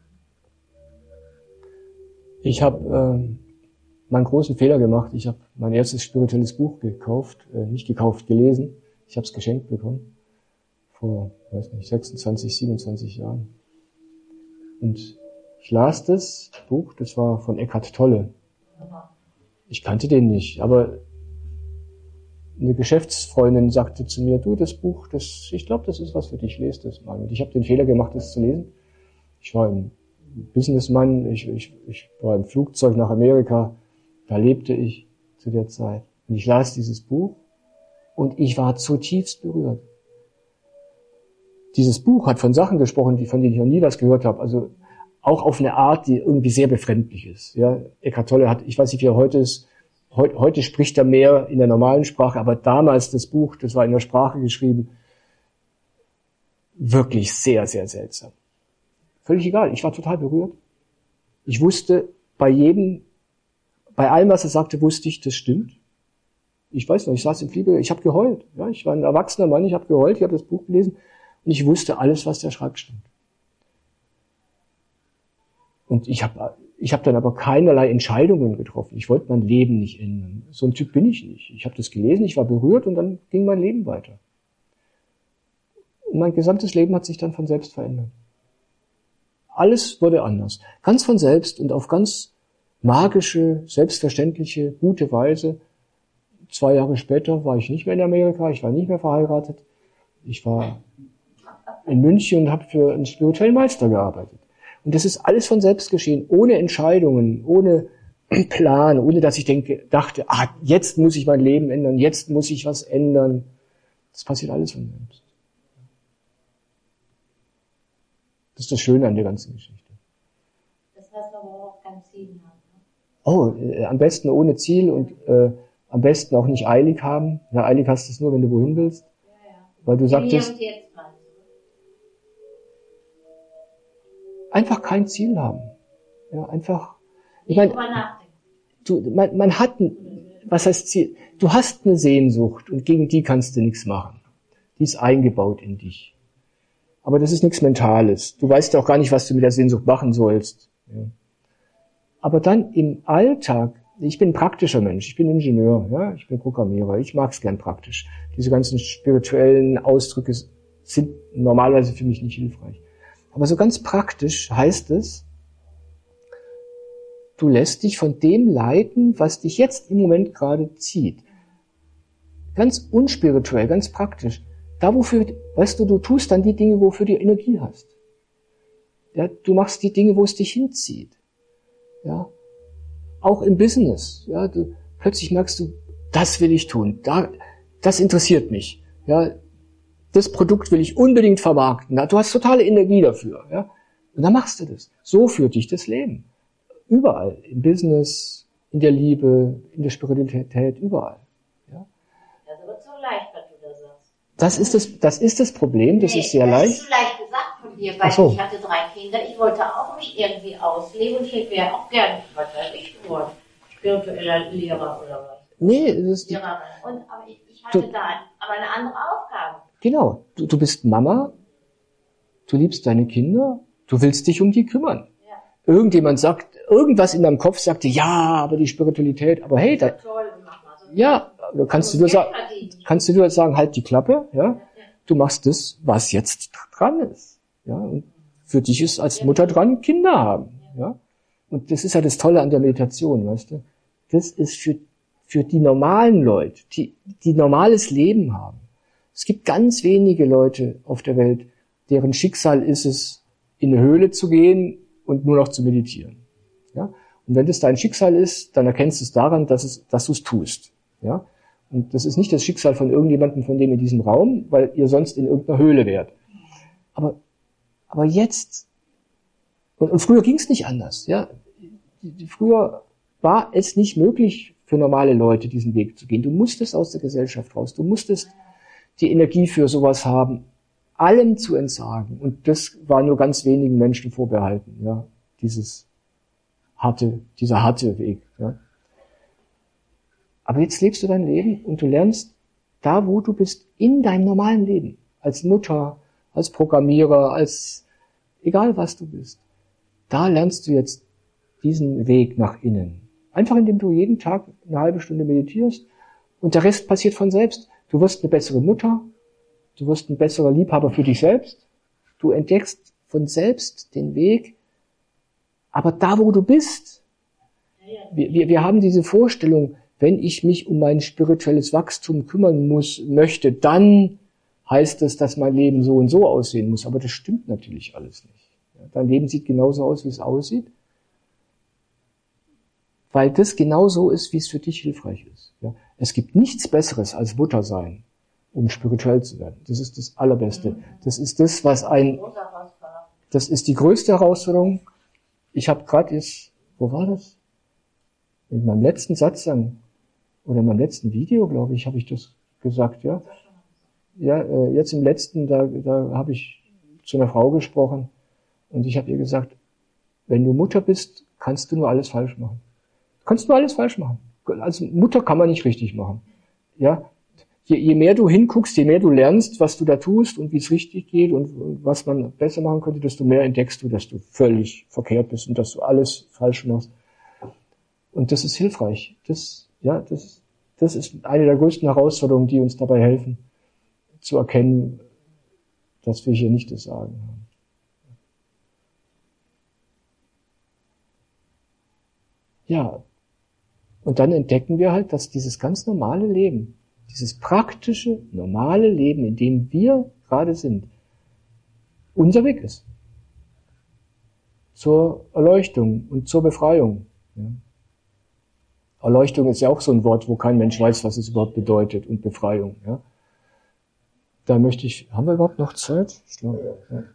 Ich habe mal einen großen Fehler gemacht. Ich habe mein erstes spirituelles Buch gelesen. Ich habe es geschenkt bekommen. Vor, 26, 27 Jahren. Und ich las das Buch, das war von Eckhart Tolle. Ich kannte den nicht, aber eine Geschäftsfreundin sagte zu mir, du, das Buch, ich glaube, das ist was für dich, lese das mal. Und ich habe den Fehler gemacht, das zu lesen. Ich war ein Businessmann, ich war im Flugzeug nach Amerika, da lebte ich zu der Zeit. Und ich las dieses Buch und ich war zutiefst berührt. Dieses Buch hat von Sachen gesprochen, von denen ich noch nie was gehört habe. Also auch auf eine Art, die irgendwie sehr befremdlich ist. Ja, Eckhart Tolle hat, ich weiß nicht, wie er heute ist. Heute spricht er mehr in der normalen Sprache, aber damals das Buch, das war in der Sprache geschrieben, wirklich sehr, sehr seltsam. Völlig egal, ich war total berührt. Ich wusste, bei allem, was er sagte, wusste ich, das stimmt. Ich weiß noch, ich saß im Flieger, ich habe geheult. Ja, ich war ein erwachsener Mann, ich habe geheult, ich habe das Buch gelesen und ich wusste, alles, was der schreibt, stimmt. Und ich habe dann aber keinerlei Entscheidungen getroffen. Ich wollte mein Leben nicht ändern. So ein Typ bin ich nicht. Ich habe das gelesen, ich war berührt und dann ging mein Leben weiter. Und mein gesamtes Leben hat sich dann von selbst verändert. Alles wurde anders. Ganz von selbst und auf ganz magische, selbstverständliche, gute Weise. 2 Jahre später war ich nicht mehr in Amerika, ich war nicht mehr verheiratet. Ich war in München und habe für einen spirituellen Meister gearbeitet. Und das ist alles von selbst geschehen, ohne Entscheidungen, ohne Plan, ohne dass ich dachte, jetzt muss ich mein Leben ändern, jetzt muss ich was ändern. Das passiert alles von selbst. Das ist das Schöne an der ganzen Geschichte. Das heißt aber auch kein Ziel haben. Am besten ohne Ziel und am besten auch nicht eilig haben. Ja, eilig hast du es nur, wenn du wohin willst. Ja. Weil du sagtest, Hier und jetzt mal. einfach kein Ziel haben. Ja, einfach. Ich Nicht meine, drüber nachdenken. man hat was heißt Ziel? Du hast eine Sehnsucht und gegen die kannst du nichts machen. Die ist eingebaut in dich. Aber das ist nichts Mentales. Du weißt auch gar nicht, was du mit der Sehnsucht machen sollst. Ja. Aber dann im Alltag, ich bin ein praktischer Mensch, ich bin Ingenieur, ja, ich bin Programmierer, ich mag es gern praktisch. Diese ganzen spirituellen Ausdrücke sind normalerweise für mich nicht hilfreich. Aber so ganz praktisch heißt es, du lässt dich von dem leiten, was dich jetzt im Moment gerade zieht. Ganz unspirituell, ganz praktisch. Da wofür, weißt du, du tust dann die Dinge, wofür du Energie hast. Ja, du machst die Dinge, wo es dich hinzieht. Ja, auch im Business. Ja, plötzlich merkst du, das will ich tun. Das interessiert mich. Ja, das Produkt will ich unbedingt vermarkten. Du hast totale Energie dafür. Ja, und dann machst du das. So führt dich das Leben. Überall. Im Business, in der Liebe, in der Spiritualität, überall. Ja. Das ist aber zu leicht, was du da sagst. Das ist das Problem, das ist sehr leicht. Das ist zu leicht gesagt von dir, weil So. ich hatte 3 Kinder, ich wollte auch mich irgendwie ausleben und ich wäre auch gerne, was weiß ich, geworden. Spiritueller Lehrer oder was. Nee, das ist Lehrerin. Aber ich hatte aber eine andere Aufgabe. genau. Du bist Mama, du liebst deine Kinder, du willst dich um die kümmern. Ja. Irgendjemand sagt, irgendwas in deinem Kopf sagte, ja, aber die Spiritualität, aber hey, Toll, mach mal so. ja, da kannst du nur sagen, halt die Klappe, ja. Du machst das, was jetzt dran ist, ja. Und für dich ist als Mutter dran, Kinder haben, ja. Und das ist ja das Tolle an der Meditation, weißt du. Das ist für die normalen Leute, die normales Leben haben. Es gibt ganz wenige Leute auf der Welt, deren Schicksal ist es, in eine Höhle zu gehen und nur noch zu meditieren. Ja? Und wenn das dein Schicksal ist, dann erkennst du es daran, dass du es tust. Ja? Und das ist nicht das Schicksal von irgendjemandem von dem in diesem Raum, weil ihr sonst in irgendeiner Höhle wärt. Aber jetzt, und früher ging es nicht anders. Ja? Früher war es nicht möglich für normale Leute, diesen Weg zu gehen. Du musstest aus der Gesellschaft raus. Du musstest die Energie für sowas haben, allem zu entsagen. Und das war nur ganz wenigen Menschen vorbehalten, ja, dieser harte Weg, ja. Aber jetzt lebst du dein Leben und du lernst da, wo du bist, in deinem normalen Leben. Als Mutter, als Programmierer, als egal was du bist. Da lernst du jetzt diesen Weg nach innen. Einfach indem du jeden Tag eine halbe Stunde meditierst und der Rest passiert von selbst. Du wirst eine bessere Mutter, du wirst ein besserer Liebhaber für dich selbst, du entdeckst von selbst den Weg, aber da, wo du bist. Wir haben diese Vorstellung, wenn ich mich um mein spirituelles Wachstum kümmern möchte, dann heißt es, dass mein Leben so und so aussehen muss. Aber das stimmt natürlich alles nicht. Dein Leben sieht genauso aus, wie es aussieht, weil das genauso ist, wie es für dich hilfreich ist. Ja? Es gibt nichts Besseres als Mutter sein, um spirituell zu werden. Das ist das Allerbeste. Das ist das, das ist die größte Herausforderung. Ich habe gerade jetzt, wo war das? In meinem letzten Satz oder in meinem letzten Video, glaube ich, habe ich das gesagt, ja. Ja, jetzt im letzten, da habe ich zu einer Frau gesprochen und ich habe ihr gesagt, wenn du Mutter bist, kannst du nur alles falsch machen. Du kannst nur alles falsch machen. Als Mutter kann man nicht richtig machen. Ja, je mehr du hinguckst, je mehr du lernst, was du da tust und wie es richtig geht und was man besser machen könnte, desto mehr entdeckst du, dass du völlig verkehrt bist und dass du alles falsch machst. Und das ist hilfreich. Das ist eine der größten Herausforderungen, die uns dabei helfen, zu erkennen, dass wir hier nicht das Sagen haben. Ja, und dann entdecken wir halt, dass dieses ganz normale Leben, dieses praktische, normale Leben, in dem wir gerade sind, unser Weg ist. Zur Erleuchtung und zur Befreiung. Ja. Erleuchtung ist ja auch so ein Wort, wo kein Mensch weiß, was es überhaupt bedeutet, und Befreiung. Ja. Da möchte ich, haben wir überhaupt noch Zeit? Ich glaube, ja.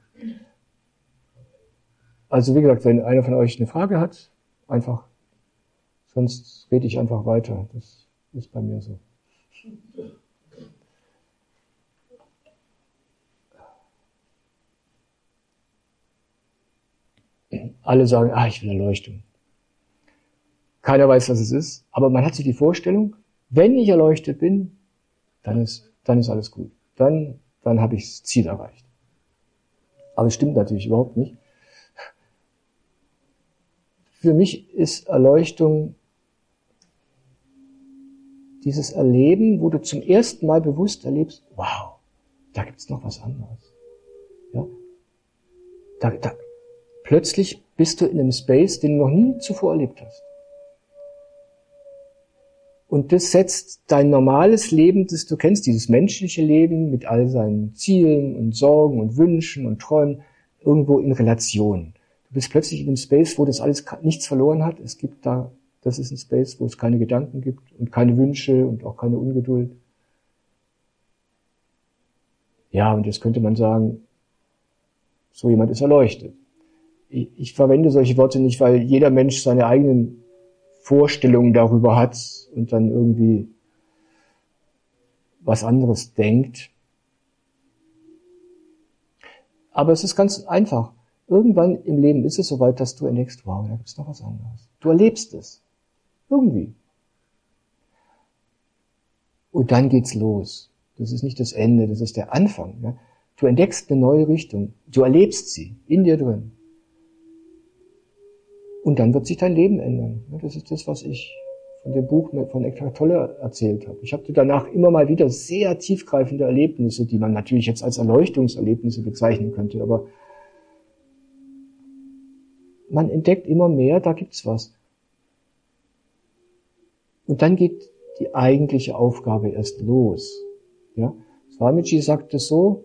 Also wie gesagt, wenn einer von euch eine Frage hat, einfach, sonst rede ich einfach weiter. Das ist bei mir so. Alle sagen, ich will Erleuchtung. Keiner weiß, was es ist, aber man hat sich die Vorstellung, wenn ich erleuchtet bin, dann ist alles gut. Dann habe ich das Ziel erreicht. Aber es stimmt natürlich überhaupt nicht. Für mich ist Erleuchtung dieses Erleben, wo du zum ersten Mal bewusst erlebst, wow, da gibt's noch was anderes. Ja? Plötzlich bist du in einem Space, den du noch nie zuvor erlebt hast. Und das setzt dein normales Leben, das du kennst, dieses menschliche Leben mit all seinen Zielen und Sorgen und Wünschen und Träumen, irgendwo in Relation. Du bist plötzlich in einem Space, wo das alles nichts verloren hat. Das ist ein Space, wo es keine Gedanken gibt und keine Wünsche und auch keine Ungeduld. Ja, und jetzt könnte man sagen, so jemand ist erleuchtet. Ich verwende solche Worte nicht, weil jeder Mensch seine eigenen Vorstellungen darüber hat und dann irgendwie was anderes denkt. Aber es ist ganz einfach. Irgendwann im Leben ist es soweit, dass du entdeckst, wow, da gibt's noch was anderes. Du erlebst es. Irgendwie. Und dann geht's los. Das ist nicht das Ende, das ist der Anfang. Ja? Du entdeckst eine neue Richtung. Du erlebst sie in dir drin. Und dann wird sich dein Leben ändern. Das ist das, was ich von dem Buch von Eckhart Tolle erzählt habe. Ich hatte danach immer mal wieder sehr tiefgreifende Erlebnisse, die man natürlich jetzt als Erleuchtungserlebnisse bezeichnen könnte, aber man entdeckt immer mehr, da gibt's was. Und dann geht die eigentliche Aufgabe erst los. Ja? Swamiji sagt es so,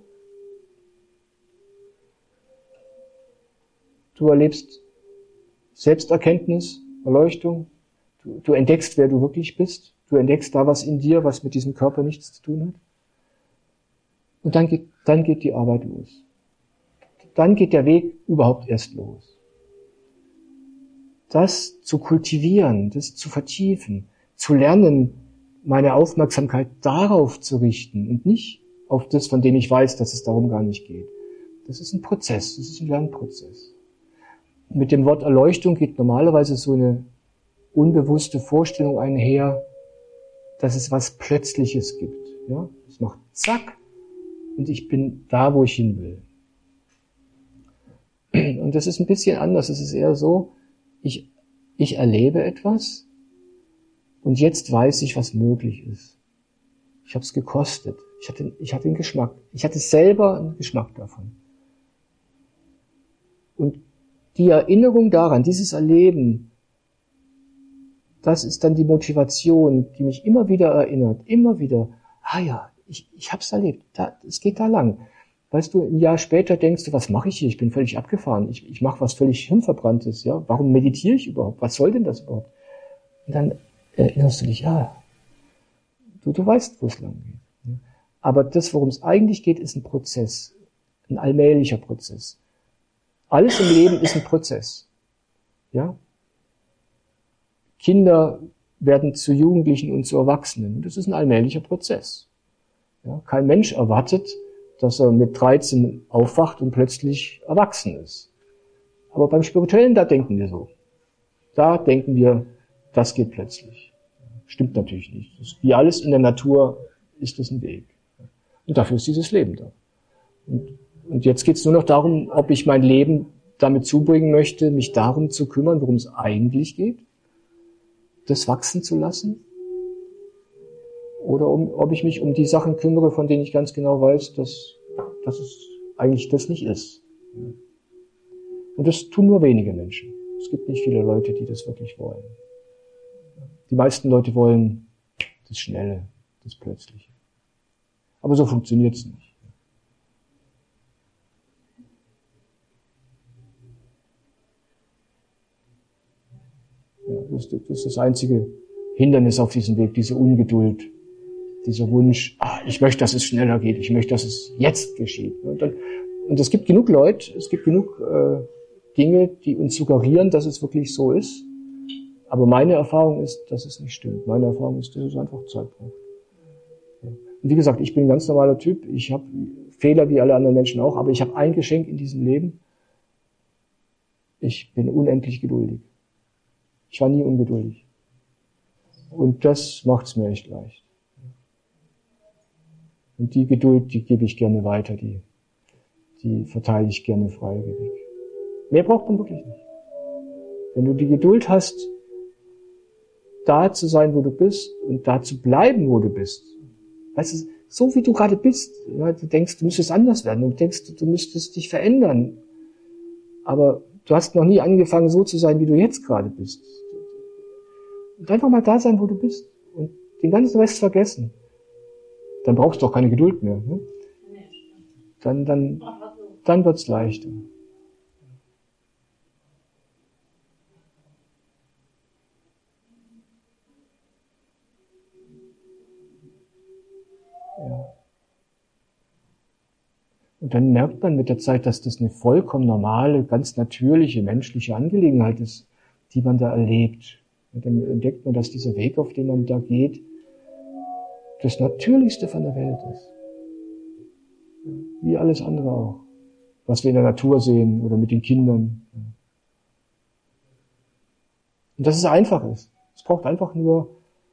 du erlebst Selbsterkenntnis, Erleuchtung, du entdeckst, wer du wirklich bist, du entdeckst da was in dir, was mit diesem Körper nichts zu tun hat. Und dann geht die Arbeit los. Dann geht der Weg überhaupt erst los. Das zu kultivieren, das zu vertiefen, zu lernen, meine Aufmerksamkeit darauf zu richten und nicht auf das, von dem ich weiß, dass es darum gar nicht geht. Das ist ein Prozess, das ist ein Lernprozess. Mit dem Wort Erleuchtung geht normalerweise so eine unbewusste Vorstellung einher, dass es was Plötzliches gibt. Ja? Es macht zack und ich bin da, wo ich hin will. Und das ist ein bisschen anders. Es ist eher so, ich erlebe etwas und jetzt weiß ich, was möglich ist. Ich habe es gekostet. Ich hatte den Geschmack. Ich hatte selber einen Geschmack davon. Und die Erinnerung daran, dieses Erleben, das ist dann die Motivation, die mich immer wieder erinnert, immer wieder, ich hab's erlebt, es geht da lang. Weißt du, ein Jahr später denkst du, was mache ich hier? Ich bin völlig abgefahren, ich mache was völlig Hirnverbranntes, ja? Warum meditiere ich überhaupt? Was soll denn das überhaupt? Und dann erinnerst du dich, du weißt, wo es lang geht. Ja? Aber das, worum es eigentlich geht, ist ein Prozess, ein allmählicher Prozess. Alles im Leben ist ein Prozess. Ja? Kinder werden zu Jugendlichen und zu Erwachsenen. Das ist ein allmählicher Prozess. Ja? Kein Mensch erwartet, dass er mit 13 aufwacht und plötzlich erwachsen ist. Aber beim Spirituellen, da denken wir so. Da denken wir, das geht plötzlich. Stimmt natürlich nicht. Wie alles in der Natur ist das ein Weg. Und dafür ist dieses Leben da. Und jetzt geht es nur noch darum, ob ich mein Leben damit zubringen möchte, mich darum zu kümmern, worum es eigentlich geht, das wachsen zu lassen, oder ob ich mich um die Sachen kümmere, von denen ich ganz genau weiß, dass es eigentlich das nicht ist. Und das tun nur wenige Menschen. Es gibt nicht viele Leute, die das wirklich wollen. Die meisten Leute wollen das Schnelle, das Plötzliche. Aber so funktioniert es nicht. Ja, das ist das einzige Hindernis auf diesem Weg, diese Ungeduld, dieser Wunsch, ich möchte, dass es schneller geht, ich möchte, dass es jetzt geschieht. Und es gibt genug Leute, es gibt genug Dinge, die uns suggerieren, dass es wirklich so ist. Aber meine Erfahrung ist, dass es nicht stimmt. Meine Erfahrung ist, dass es einfach Zeit braucht. Und wie gesagt, ich bin ein ganz normaler Typ. Ich habe Fehler wie alle anderen Menschen auch, aber ich habe ein Geschenk in diesem Leben. Ich bin unendlich geduldig. Ich war nie ungeduldig. Und das macht es mir echt leicht. Und die Geduld, die gebe ich gerne weiter, die verteile ich gerne freiwillig. Mehr braucht man wirklich nicht. Wenn du die Geduld hast, da zu sein, wo du bist und da zu bleiben, wo du bist. Weißt du, so wie du gerade bist, ja, du denkst, du müsstest anders werden, du denkst, du müsstest dich verändern. Aber du hast noch nie angefangen, so zu sein, wie du jetzt gerade bist. Und einfach mal da sein, wo du bist und den ganzen Rest vergessen. Dann brauchst du auch keine Geduld mehr. Ne? Dann wird's leichter. Ja. Und dann merkt man mit der Zeit, dass das eine vollkommen normale, ganz natürliche, menschliche Angelegenheit ist, die man da erlebt. Und dann entdeckt man, dass dieser Weg, auf den man da geht, das Natürlichste von der Welt ist. Wie alles andere auch. Was wir in der Natur sehen oder mit den Kindern. Und dass es einfach ist. Es braucht einfach nur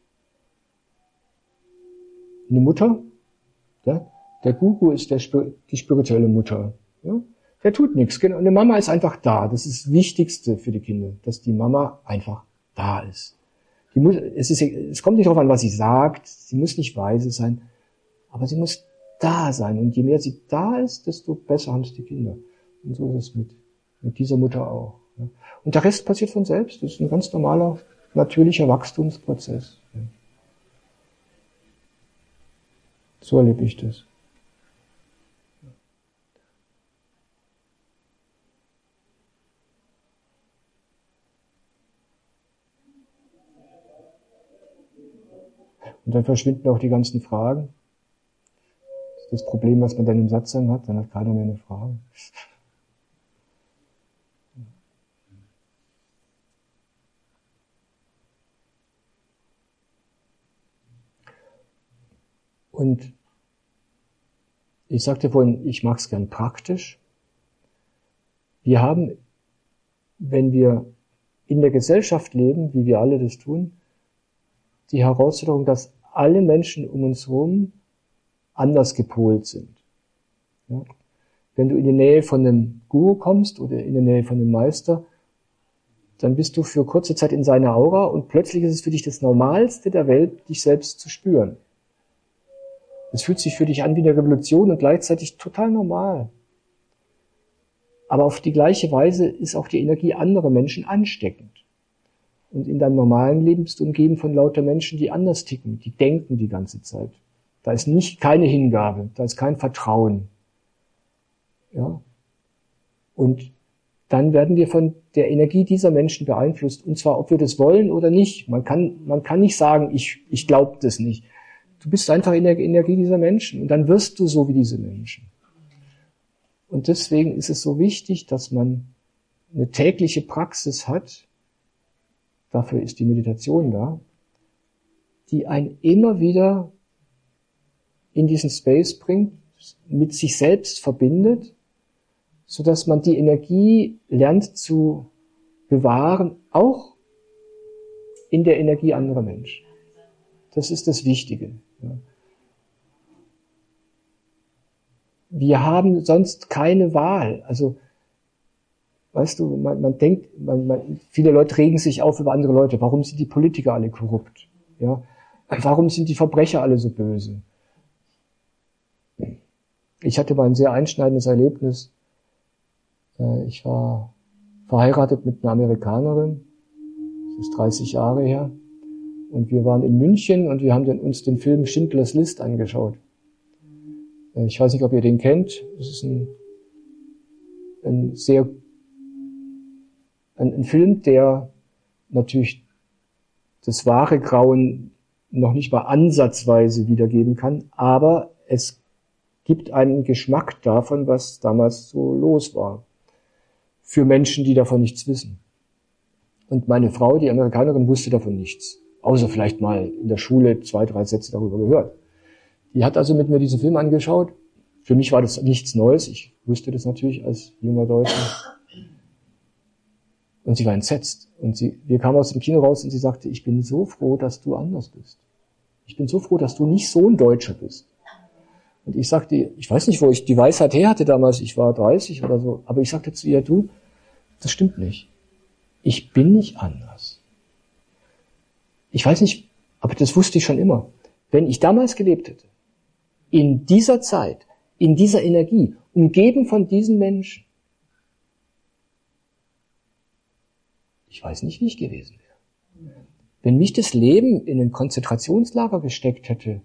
eine Mutter. Ja? Der Guru ist die spirituelle Mutter. Ja? Der tut nichts. Genau. Eine Mama ist einfach da. Das ist das Wichtigste für die Kinder, dass die Mama einfach da ist. Es kommt nicht darauf an, was sie sagt. Sie muss nicht weise sein. Aber sie muss da sein. Und je mehr sie da ist, desto besser haben es die Kinder. Und so ist es mit dieser Mutter auch. Ja. Und der Rest passiert von selbst. Das ist ein ganz normaler, natürlicher Wachstumsprozess. Ja. So erlebe ich das. Und dann verschwinden auch die ganzen Fragen. Das ist das Problem, was man dann im Satzang hat. Dann hat keiner mehr eine Frage. Und ich sagte vorhin, ich mag es gern praktisch. Wir haben, wenn wir in der Gesellschaft leben, wie wir alle das tun, die Herausforderung, dass alle Menschen um uns herum anders gepolt sind. Ja? Wenn du in die Nähe von einem Guru kommst oder in die Nähe von einem Meister, dann bist du für kurze Zeit in seiner Aura und plötzlich ist es für dich das Normalste der Welt, dich selbst zu spüren. Es fühlt sich für dich an wie eine Revolution und gleichzeitig total normal. Aber auf die gleiche Weise ist auch die Energie anderer Menschen ansteckend. Und in deinem normalen Leben bist du umgeben von lauter Menschen, die anders ticken, die denken die ganze Zeit. Da ist keine Hingabe, da ist kein Vertrauen. Ja? Und dann werden wir von der Energie dieser Menschen beeinflusst, und zwar, ob wir das wollen oder nicht. Man kann nicht sagen, ich glaube das nicht. Du bist einfach in der Energie dieser Menschen und dann wirst du so wie diese Menschen. Und deswegen ist es so wichtig, dass man eine tägliche Praxis hat, dafür ist die Meditation da, die einen immer wieder in diesen Space bringt, mit sich selbst verbindet, so dass man die Energie lernt zu bewahren, auch in der Energie anderer Menschen. Das ist das Wichtige. Ja. Wir haben sonst keine Wahl. Also, weißt du, man denkt, viele Leute regen sich auf über andere Leute. Warum sind die Politiker alle korrupt? Ja? Warum sind die Verbrecher alle so böse? Ich hatte mal ein sehr einschneidendes Erlebnis. Ich war verheiratet mit einer Amerikanerin. Das ist 30 Jahre her. Und wir waren in München und wir haben uns den Film Schindlers List angeschaut. Ich weiß nicht, ob ihr den kennt. Das ist ein Film, der natürlich das wahre Grauen noch nicht mal ansatzweise wiedergeben kann, aber es gibt einen Geschmack davon, was damals so los war. Für Menschen, die davon nichts wissen. Und meine Frau, die Amerikanerin, wusste davon nichts. Außer vielleicht mal in der Schule 2, 3 Sätze darüber gehört. Die hat also mit mir diesen Film angeschaut. Für mich war das nichts Neues. Ich wusste das natürlich als junger Deutscher. Und sie war entsetzt. Und wir kamen aus dem Kino raus und sie sagte, ich bin so froh, dass du anders bist. Ich bin so froh, dass du nicht so ein Deutscher bist. Und ich sagte, ich weiß nicht, wo ich die Weisheit her hatte damals, ich war 30 oder so, aber ich sagte zu ihr, du, das stimmt nicht. Ich bin nicht anders. Ich weiß nicht, aber das wusste ich schon immer. Wenn ich damals gelebt hätte, in dieser Zeit, in dieser Energie, umgeben von diesen Menschen, ich weiß nicht, wie ich gewesen wäre. Wenn mich das Leben in ein Konzentrationslager gesteckt hätte,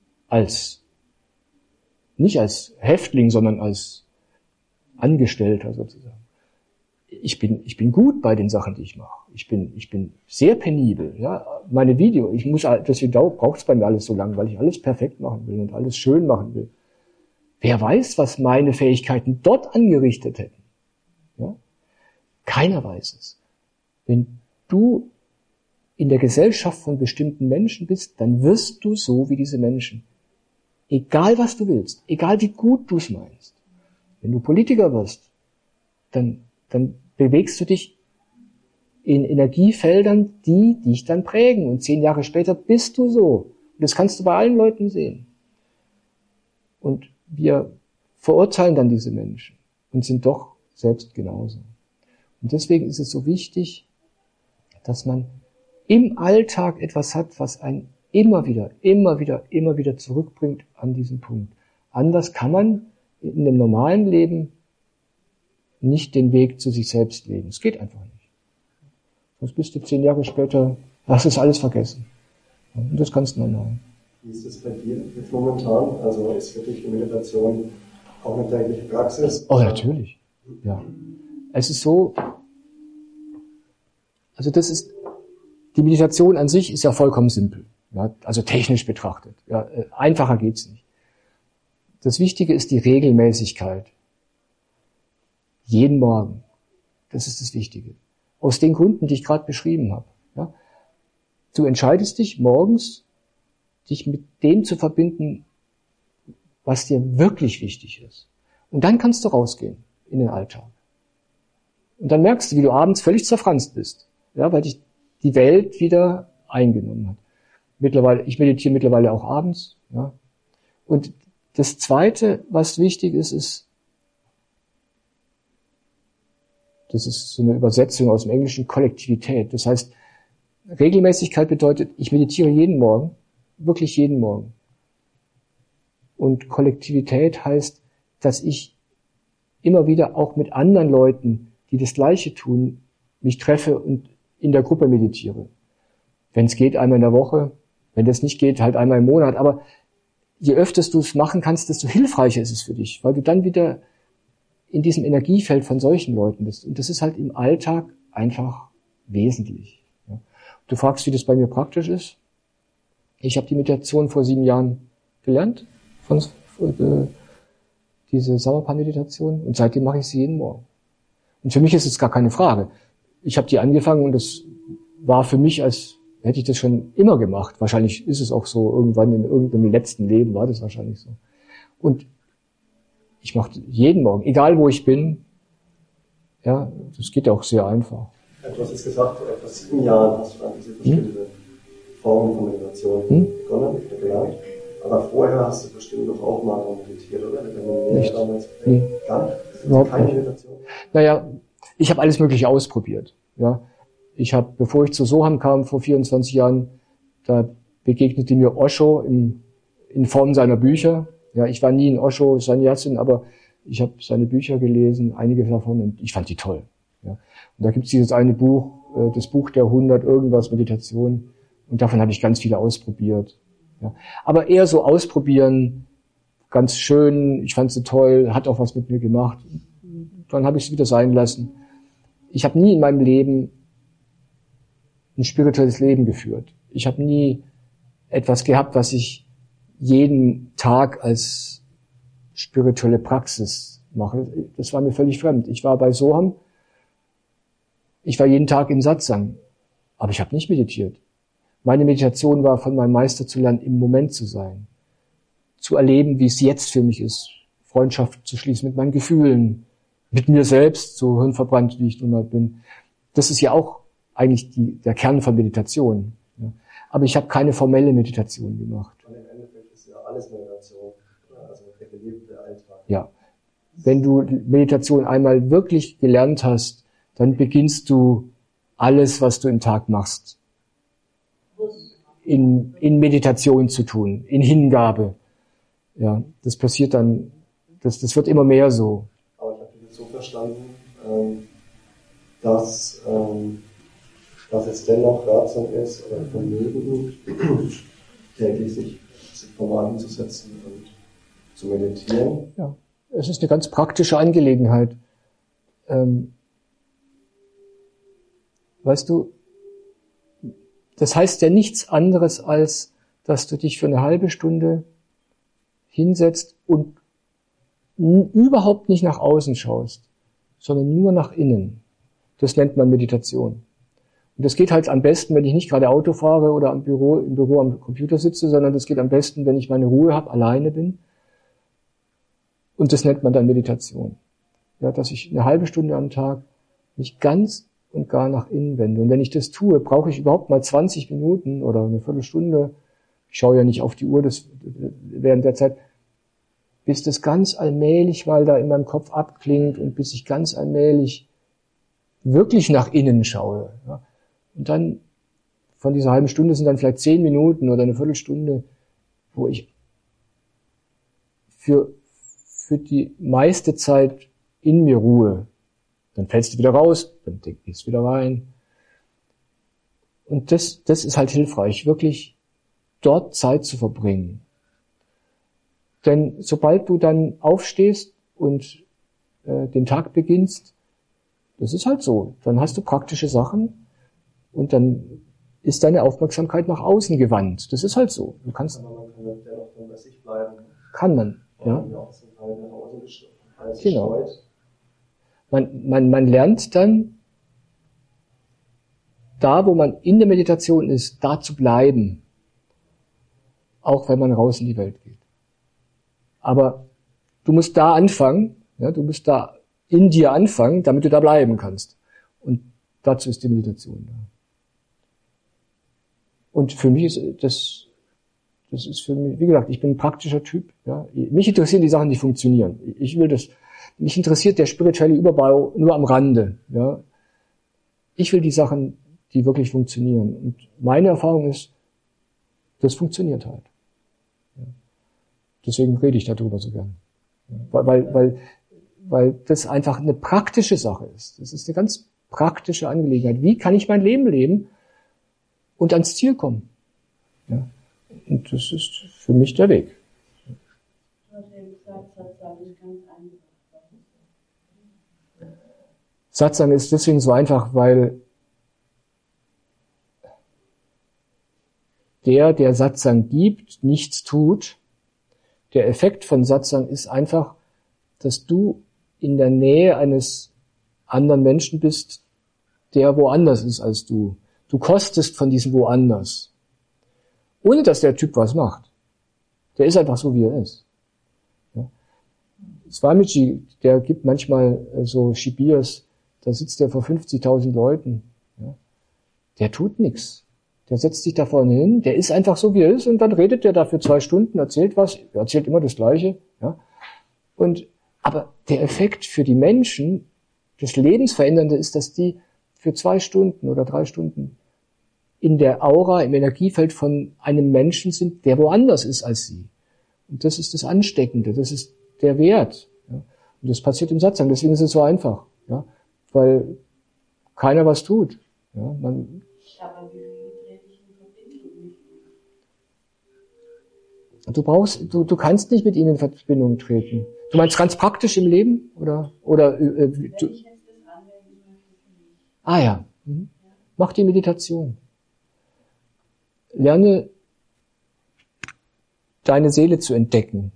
nicht als Häftling, sondern als Angestellter sozusagen. Ich bin gut bei den Sachen, die ich mache. Ich bin sehr penibel, ja. Meine deswegen braucht es bei mir alles so lange, weil ich alles perfekt machen will und alles schön machen will. Wer weiß, was meine Fähigkeiten dort angerichtet hätten, ja? Keiner weiß es. Wenn du in der Gesellschaft von bestimmten Menschen bist, dann wirst du so wie diese Menschen. Egal was du willst, egal wie gut du es meinst. Wenn du Politiker wirst, dann bewegst du dich in Energiefeldern, die dich dann prägen. Und 10 Jahre später bist du so. Und das kannst du bei allen Leuten sehen. Und wir verurteilen dann diese Menschen und sind doch selbst genauso. Und deswegen ist es so wichtig, dass man im Alltag etwas hat, was einen immer wieder zurückbringt an diesen Punkt. Anders kann man in einem normalen Leben nicht den Weg zu sich selbst leben. Es geht einfach nicht. Sonst bist du 10 Jahre später, hast es alles vergessen. Und das kannst du normal. Wie ist es bei dir jetzt momentan? Also ist für dich die Meditation auch eine tägliche Praxis? Oh, natürlich. Ja. Es ist so, also die Meditation an sich ist ja vollkommen simpel. Ja, also technisch betrachtet. Ja, einfacher geht's nicht. Das Wichtige ist die Regelmäßigkeit. Jeden Morgen. Das ist das Wichtige. Aus den Gründen, die ich gerade beschrieben habe. Ja. Du entscheidest dich morgens, dich mit dem zu verbinden, was dir wirklich wichtig ist. Und dann kannst du rausgehen in den Alltag. Und dann merkst du, wie du abends völlig zerfranst bist. Ja, weil dich die Welt wieder eingenommen hat. Ich meditiere mittlerweile auch abends. Ja. Und das Zweite, was wichtig ist, das ist so eine Übersetzung aus dem Englischen, Kollektivität. Das heißt, Regelmäßigkeit bedeutet, ich meditiere jeden Morgen, wirklich jeden Morgen. Und Kollektivität heißt, dass ich immer wieder auch mit anderen Leuten, die das Gleiche tun, mich treffe und in der Gruppe meditiere. Wenn es geht, einmal in der Woche. Wenn das nicht geht, halt einmal im Monat. Aber je öfter du es machen kannst, desto hilfreicher ist es für dich, weil du dann wieder in diesem Energiefeld von solchen Leuten bist. Und das ist halt im Alltag einfach wesentlich. Ja. Du fragst, wie das bei mir praktisch ist. Ich habe die Meditation vor 7 Jahren gelernt, diese Samapa-Meditation, und seitdem mache ich sie jeden Morgen. Und für mich ist es gar keine Frage. Ich habe die angefangen und das war für mich, als hätte ich das schon immer gemacht. Wahrscheinlich ist es auch so, irgendwann in irgendeinem letzten Leben war das wahrscheinlich so. Und ich mache jeden Morgen, egal wo ich bin, ja, das geht auch sehr einfach. Du hast jetzt gesagt, vor etwa 7 Jahren hast du dann diese bestimmte Form von Meditation begonnen, gelernt. Aber vorher hast du bestimmt doch auch mal meditiert, oder? Nicht. Gar nicht. Überhaupt Keine nicht. Meditation. Naja, ich habe alles Mögliche ausprobiert. Ja, ich habe, bevor ich zu Soham kam vor 24 Jahren, da begegnete mir Osho in Form seiner Bücher. Ja, ich war nie in Osho, Sannyasin, aber ich habe seine Bücher gelesen, einige davon, und ich fand die toll. Ja. Und da gibt es dieses eine Buch, das Buch der 100 irgendwas Meditation, und davon habe ich ganz viele ausprobiert. Ja. Aber eher so ausprobieren, ganz schön, ich fand sie toll, hat auch was mit mir gemacht. Dann habe ich es wieder sein lassen. Ich habe nie in meinem Leben ein spirituelles Leben geführt. Ich habe nie etwas gehabt, was ich jeden Tag als spirituelle Praxis mache. Das war mir völlig fremd. Ich war bei Soham, ich war jeden Tag im Satsang, aber ich habe nicht meditiert. Meine Meditation war, von meinem Meister zu lernen, im Moment zu sein, zu erleben, wie es jetzt für mich ist, Freundschaft zu schließen mit meinen Gefühlen, mit mir selbst, so hirnverbrannt, wie ich nun mal bin. Das ist ja auch eigentlich der Kern von Meditation. Ja. Aber ich habe keine formelle Meditation gemacht. Und im Endeffekt ist ja alles Meditation, also der gelebte Alltag. Ja. Wenn du Meditation einmal wirklich gelernt hast, dann beginnst du alles, was du im Tag machst, in Meditation zu tun, in Hingabe. Ja, das passiert dann, das wird immer mehr so. Aber ich habe das so verstanden, dass es dennoch ratsam ist oder vonnöten, täglich sich formal hinzusetzen und zu meditieren. Ja, es ist eine ganz praktische Angelegenheit. Weißt du, das heißt ja nichts anderes, als dass du dich für eine halbe Stunde hinsetzt und überhaupt nicht nach außen schaust, sondern nur nach innen. Das nennt man Meditation. Und das geht halt am besten, wenn ich nicht gerade Auto fahre oder im Büro am Computer sitze, sondern das geht am besten, wenn ich meine Ruhe habe, alleine bin. Und das nennt man dann Meditation. Ja, dass ich eine halbe Stunde am Tag mich ganz und gar nach innen wende. Und wenn ich das tue, brauche ich überhaupt mal 20 Minuten oder eine Viertelstunde. Ich schaue ja nicht auf die Uhr während der Zeit, bis das ganz allmählich mal da in meinem Kopf abklingt und bis ich ganz allmählich wirklich nach innen schaue. Ja. Und dann von dieser halben Stunde sind dann vielleicht 10 Minuten oder eine Viertelstunde, wo ich für die meiste Zeit in mir ruhe. Dann fällst du wieder raus, dann gehst du wieder rein. Und das ist halt hilfreich, wirklich dort Zeit zu verbringen. Denn sobald du dann aufstehst und den Tag beginnst, das ist halt so, dann hast du praktische Sachen und dann ist deine Aufmerksamkeit nach außen gewandt. Das ist halt so. Du kannst. Aber man kann dennoch dann bei sich bleiben. Kann man, ja. Genau. Man lernt dann, da wo man in der Meditation ist, da zu bleiben. Auch wenn man raus in die Welt geht. Aber du musst da anfangen, ja, du musst da in dir anfangen, damit du da bleiben kannst. Und dazu ist die Meditation da. Und für mich ist das ist für mich, wie gesagt, ich bin ein praktischer Typ, ja. Mich interessieren die Sachen, die funktionieren. Mich interessiert der spirituelle Überbau nur am Rande, ja. Ich will die Sachen, die wirklich funktionieren. Und meine Erfahrung ist, das funktioniert halt. Ja. Deswegen rede ich darüber so gern. Ja. Weil das einfach eine praktische Sache ist. Das ist eine ganz praktische Angelegenheit. Wie kann ich mein Leben leben und ans Ziel kommen? Ja. Und das ist für mich der Weg. Satsang ist deswegen so einfach, weil der Satsang gibt, nichts tut. Der Effekt von Satsang ist einfach, dass du in der Nähe eines anderen Menschen bist, der woanders ist als du. Du kostest von diesem woanders. Ohne dass der Typ was macht. Der ist einfach so, wie er ist. Ja. Swamiji, der gibt manchmal so Shibirs, da sitzt er vor 50.000 Leuten. Ja. Der tut nichts. Der setzt sich da vorne hin, der ist einfach so, wie er ist, und dann redet der da für 2 Stunden, erzählt was, er erzählt immer das Gleiche. Ja. Aber der Effekt für die Menschen, das Lebensverändernde ist, dass die für 2 Stunden oder 3 Stunden in der Aura, im Energiefeld von einem Menschen sind, der woanders ist als sie. Und das ist das Ansteckende, das ist der Wert. Ja. Und das passiert im Satsang, deswegen ist es so einfach. Ja. Weil keiner was tut. Ja. Aber wie viel trete ich in Verbindung mit? Du kannst nicht mit ihnen in Verbindung treten. Du meinst ganz praktisch im Leben? Oder Wenn ich jetzt das anwende, möchte ich nicht. Ah ja. Mach die Meditation. Lerne, deine Seele zu entdecken.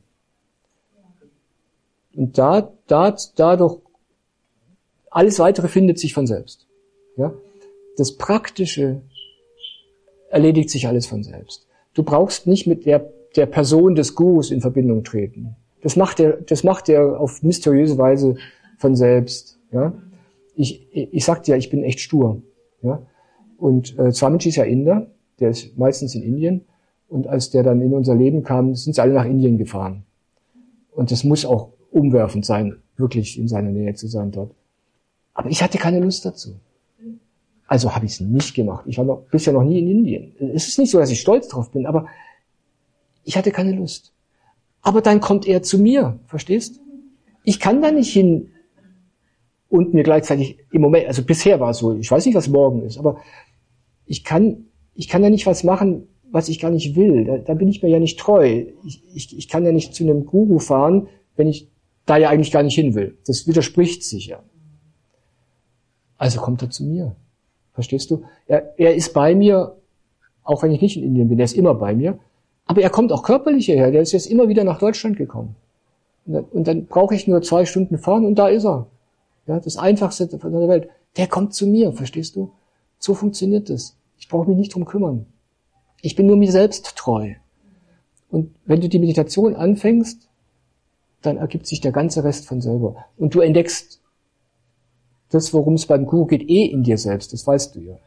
Und dadurch, alles Weitere findet sich von selbst. Ja? Das Praktische erledigt sich alles von selbst. Du brauchst nicht mit der Person des Gurus in Verbindung treten. Das macht er auf mysteriöse Weise von selbst. Ja? Ich sagte ja, ich bin echt stur. Ja? Und Swamiji ist ja Inder, der ist meistens in Indien. Und als der dann in unser Leben kam, sind sie alle nach Indien gefahren. Und das muss auch umwerfend sein, wirklich in seiner Nähe zu sein dort. Aber ich hatte keine Lust dazu. Also habe ich es nicht gemacht. Ich war bisher noch nie in Indien. Es ist nicht so, dass ich stolz drauf bin, aber ich hatte keine Lust. Aber dann kommt er zu mir, verstehst? Ich kann da nicht hin und mir gleichzeitig im Moment, also bisher war es so, ich weiß nicht, was morgen ist, aber ich kann da nicht was machen, was ich gar nicht will. Da bin ich mir ja nicht treu. Ich kann ja nicht zu einem Guru fahren, wenn ich da ja eigentlich gar nicht hin will. Das widerspricht sich ja. Also kommt er zu mir. Verstehst du? Er ist bei mir, auch wenn ich nicht in Indien bin, er ist immer bei mir. Aber er kommt auch körperlich hierher. Der ist jetzt immer wieder nach Deutschland gekommen. Und dann brauche ich nur 2 Stunden fahren und da ist er. Ja, das Einfachste von der Welt. Der kommt zu mir, verstehst du? So funktioniert das. Ich brauche mich nicht drum kümmern. Ich bin nur mir selbst treu. Und wenn du die Meditation anfängst, dann ergibt sich der ganze Rest von selber. Und du entdeckst das, worum es beim Guru geht, in dir selbst. Das weißt du ja.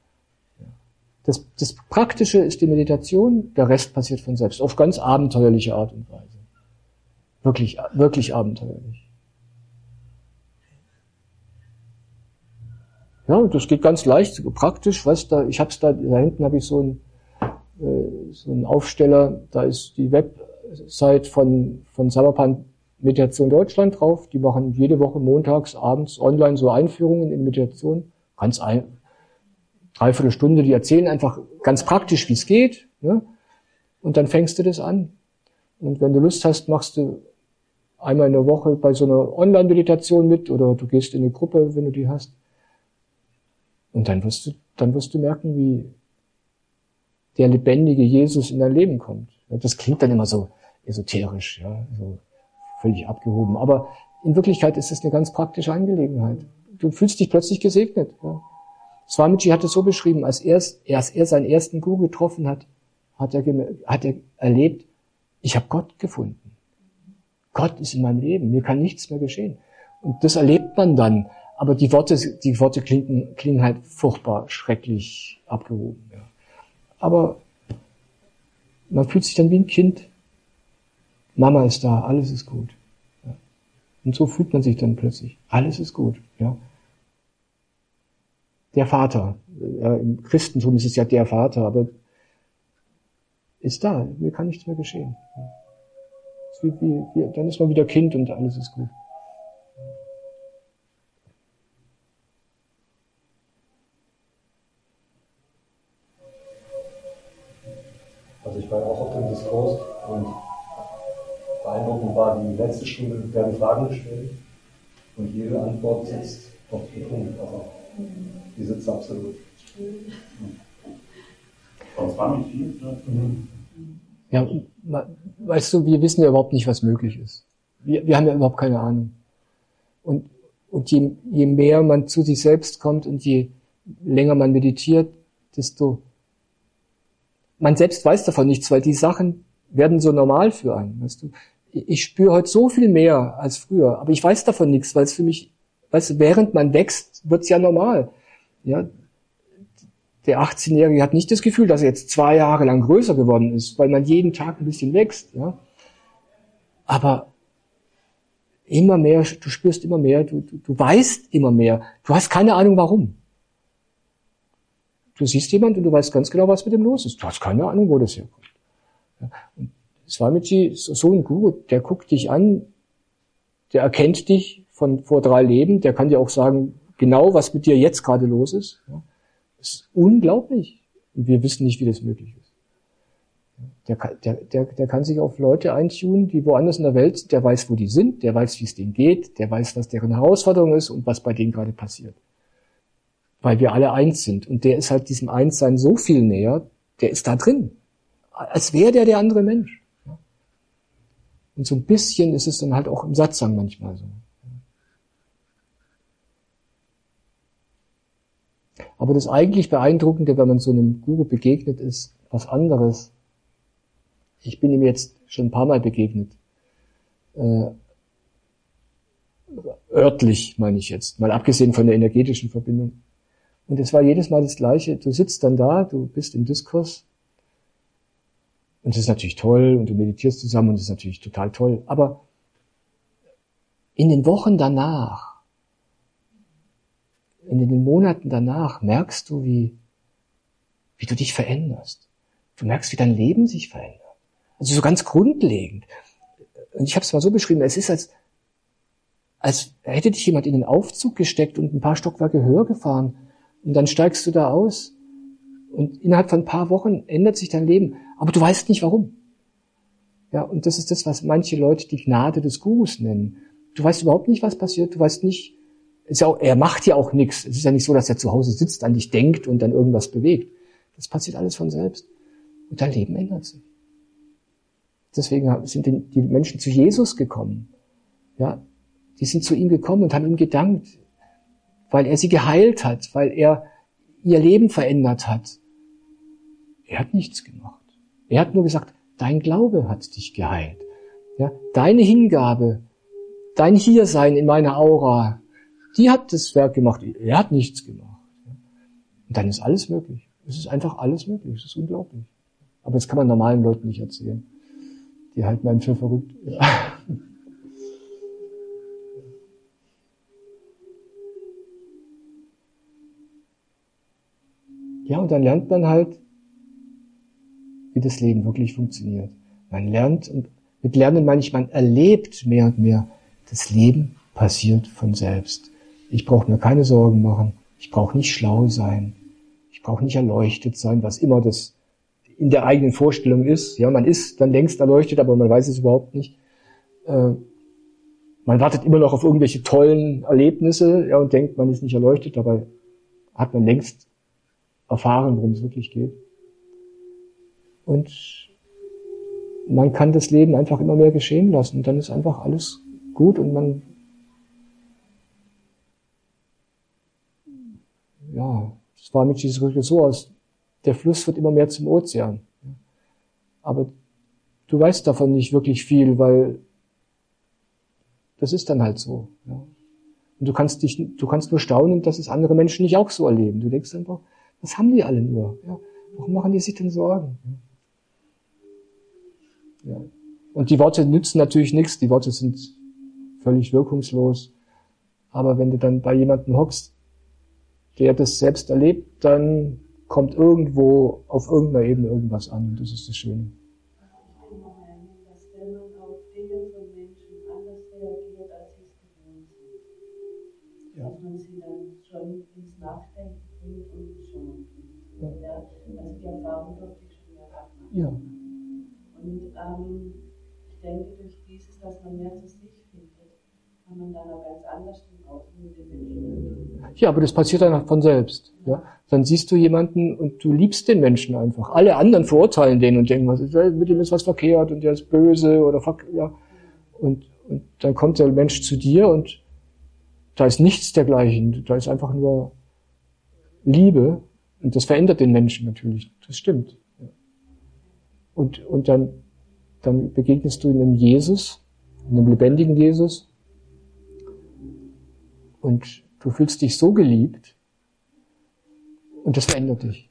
Das Praktische ist die Meditation, der Rest passiert von selbst. Auf ganz abenteuerliche Art und Weise. Wirklich, wirklich abenteuerlich. Ja, und das geht ganz leicht, praktisch. Weißt du, da hinten habe ich so einen Aufsteller, da ist die Website von Samapan Meditation Deutschland drauf. Die machen jede Woche montags, abends online so Einführungen in Meditation. Ganz 3/4 Stunde, die erzählen einfach ganz praktisch, wie es geht. Ne? Und dann fängst du das an. Und wenn du Lust hast, machst du einmal in der Woche bei so einer Online-Meditation mit oder du gehst in eine Gruppe, wenn du die hast. Und dann wirst du merken, wie der lebendige Jesus in dein Leben kommt. Das klingt dann immer so esoterisch, ja, so völlig abgehoben. Aber in Wirklichkeit ist es eine ganz praktische Angelegenheit. Du fühlst dich plötzlich gesegnet. Ja. Swamiji hat es so beschrieben, als er seinen ersten Guru getroffen hat, hat er erlebt, ich habe Gott gefunden. Gott ist in meinem Leben, mir kann nichts mehr geschehen. Und das erlebt man dann. Aber die Worte klingen halt furchtbar, schrecklich abgehoben. Ja. Aber man fühlt sich dann wie ein Kind. Mama ist da, alles ist gut. Ja. Und so fühlt man sich dann plötzlich. Alles ist gut. Ja. Der Vater. Ja, im Christentum ist es ja der Vater, aber ist da. Mir kann nichts mehr geschehen. Ja. Dann ist man wieder Kind und alles ist gut. Also ich war ja auch auf dem Diskurs und beeindruckend war, die letzte Stunde werden Fragen gestellt und jede Antwort sitzt auf den Punkt. Also die sitzt absolut. Sonst war nicht viel. Ja, weißt du, wir wissen ja überhaupt nicht, was möglich ist. Wir haben ja überhaupt keine Ahnung. Und je mehr man zu sich selbst kommt und je länger man meditiert, desto man selbst weiß davon nichts, weil die Sachen werden so normal für einen. Weißt du? Ich spüre heute so viel mehr als früher, aber ich weiß davon nichts, weil es für mich, weißt du, während man wächst, wird's ja normal. Ja, der 18-Jährige hat nicht das Gefühl, dass er jetzt 2 Jahre lang größer geworden ist, weil man jeden Tag ein bisschen wächst. Ja, aber immer mehr, du spürst immer mehr, du weißt immer mehr. Du hast keine Ahnung, warum. Du siehst jemanden und du weißt ganz genau, was mit dem los ist. Du hast keine Ahnung, wo das herkommt. Ja, und Swamiji, so ein Guru, der guckt dich an, der erkennt dich von vor 3 Leben, der kann dir auch sagen, genau was mit dir jetzt gerade los ist. Ja. Das ist unglaublich. Und wir wissen nicht, wie das möglich ist. Der kann sich auf Leute eintunen, die woanders in der Welt sind, der weiß, wo die sind, der weiß, wie es denen geht, der weiß, was deren Herausforderung ist und was bei denen gerade passiert. Weil wir alle eins sind. Und der ist halt diesem Einssein so viel näher, der ist da drin. Als wäre der andere Mensch. Und so ein bisschen ist es dann halt auch im Satsang manchmal so. Aber das eigentlich Beeindruckende, wenn man so einem Guru begegnet, ist was anderes. Ich bin ihm jetzt schon ein paar Mal begegnet. Örtlich, meine ich jetzt. Mal abgesehen von der energetischen Verbindung. Und es war jedes Mal das Gleiche. Du sitzt dann da, du bist im Diskurs. Und das ist natürlich toll. Und du meditierst zusammen und das ist natürlich total toll. Aber in den Wochen danach, in den Monaten danach, merkst du, wie du dich veränderst. Du merkst, wie dein Leben sich verändert. Also so ganz grundlegend. Und ich habe es mal so beschrieben, es ist, als hätte dich jemand in den Aufzug gesteckt und ein paar Stockwerke höher gefahren. Und dann steigst du da aus. Und innerhalb von ein paar Wochen ändert sich dein Leben. Aber du weißt nicht, warum. Ja, und das ist das, was manche Leute die Gnade des Gurus nennen. Du weißt überhaupt nicht, was passiert. Du weißt nicht, er macht ja auch nichts. Es ist ja nicht so, dass er zu Hause sitzt, an dich denkt und dann irgendwas bewegt. Das passiert alles von selbst. Und dein Leben ändert sich. Deswegen sind die Menschen zu Jesus gekommen. Ja, die sind zu ihm gekommen und haben ihm gedankt, weil er sie geheilt hat, weil er ihr Leben verändert hat. Er hat nichts gemacht. Er hat nur gesagt, dein Glaube hat dich geheilt. Ja, deine Hingabe, dein Hiersein in meiner Aura, die hat das Werk gemacht. Er hat nichts gemacht. Und dann ist alles möglich. Es ist einfach alles möglich. Es ist unglaublich. Aber das kann man normalen Leuten nicht erzählen. Die halten einen für verrückt. Ja. Ja, und dann lernt man halt, wie das Leben wirklich funktioniert. Man lernt, und mit Lernen meine ich, man erlebt mehr und mehr, das Leben passiert von selbst. Ich brauche mir keine Sorgen machen. Ich brauche nicht schlau sein. Ich brauche nicht erleuchtet sein, was immer das in der eigenen Vorstellung ist. Ja, man ist dann längst erleuchtet, aber man weiß es überhaupt nicht. Man wartet immer noch auf irgendwelche tollen Erlebnisse, ja, und denkt, man ist nicht erleuchtet, dabei hat man längst erfahren, worum es wirklich geht. Und man kann das Leben einfach immer mehr geschehen lassen. Und dann ist einfach alles gut und man, ja, das war mit Jesus so aus. Der Fluss wird immer mehr zum Ozean. Aber du weißt davon nicht wirklich viel, weil das ist dann halt so. Ja. Und du kannst nur staunen, dass es andere Menschen nicht auch so erleben. Du denkst einfach, was haben die alle nur? Ja. Warum machen die sich denn Sorgen? Ja. Und die Worte nützen natürlich nichts. Die Worte sind völlig wirkungslos. Aber wenn du dann bei jemandem hockst, der das selbst erlebt, dann kommt irgendwo auf irgendeiner Ebene irgendwas an. Und das ist das Schöne. Ich bin der Meinung, dass wenn man auf Dinge von Menschen anders reagiert, als sie es gewohnt sind, dass man sie dann schon ins Nachdenken bringt und ins Schauen bringt. Ja. Also die Erfahrung durfte ich schon mehrfach machen. Ja. Und ich denke, durch dieses, dass man mehr zu sich findet, kann man dann auch ganz anders im Außen mit den Menschen. Ja, aber das passiert dann von selbst. Ja. Dann siehst du jemanden und du liebst den Menschen einfach. Alle anderen verurteilen den und denken, mit dem ist was verkehrt und der ist böse oder ja. Und dann kommt der Mensch zu dir und da ist nichts dergleichen. Da ist einfach nur Liebe und das verändert den Menschen natürlich. Das stimmt. Ja. Und dann begegnest du einem Jesus, einem lebendigen Jesus und du fühlst dich so geliebt, und das verändert dich.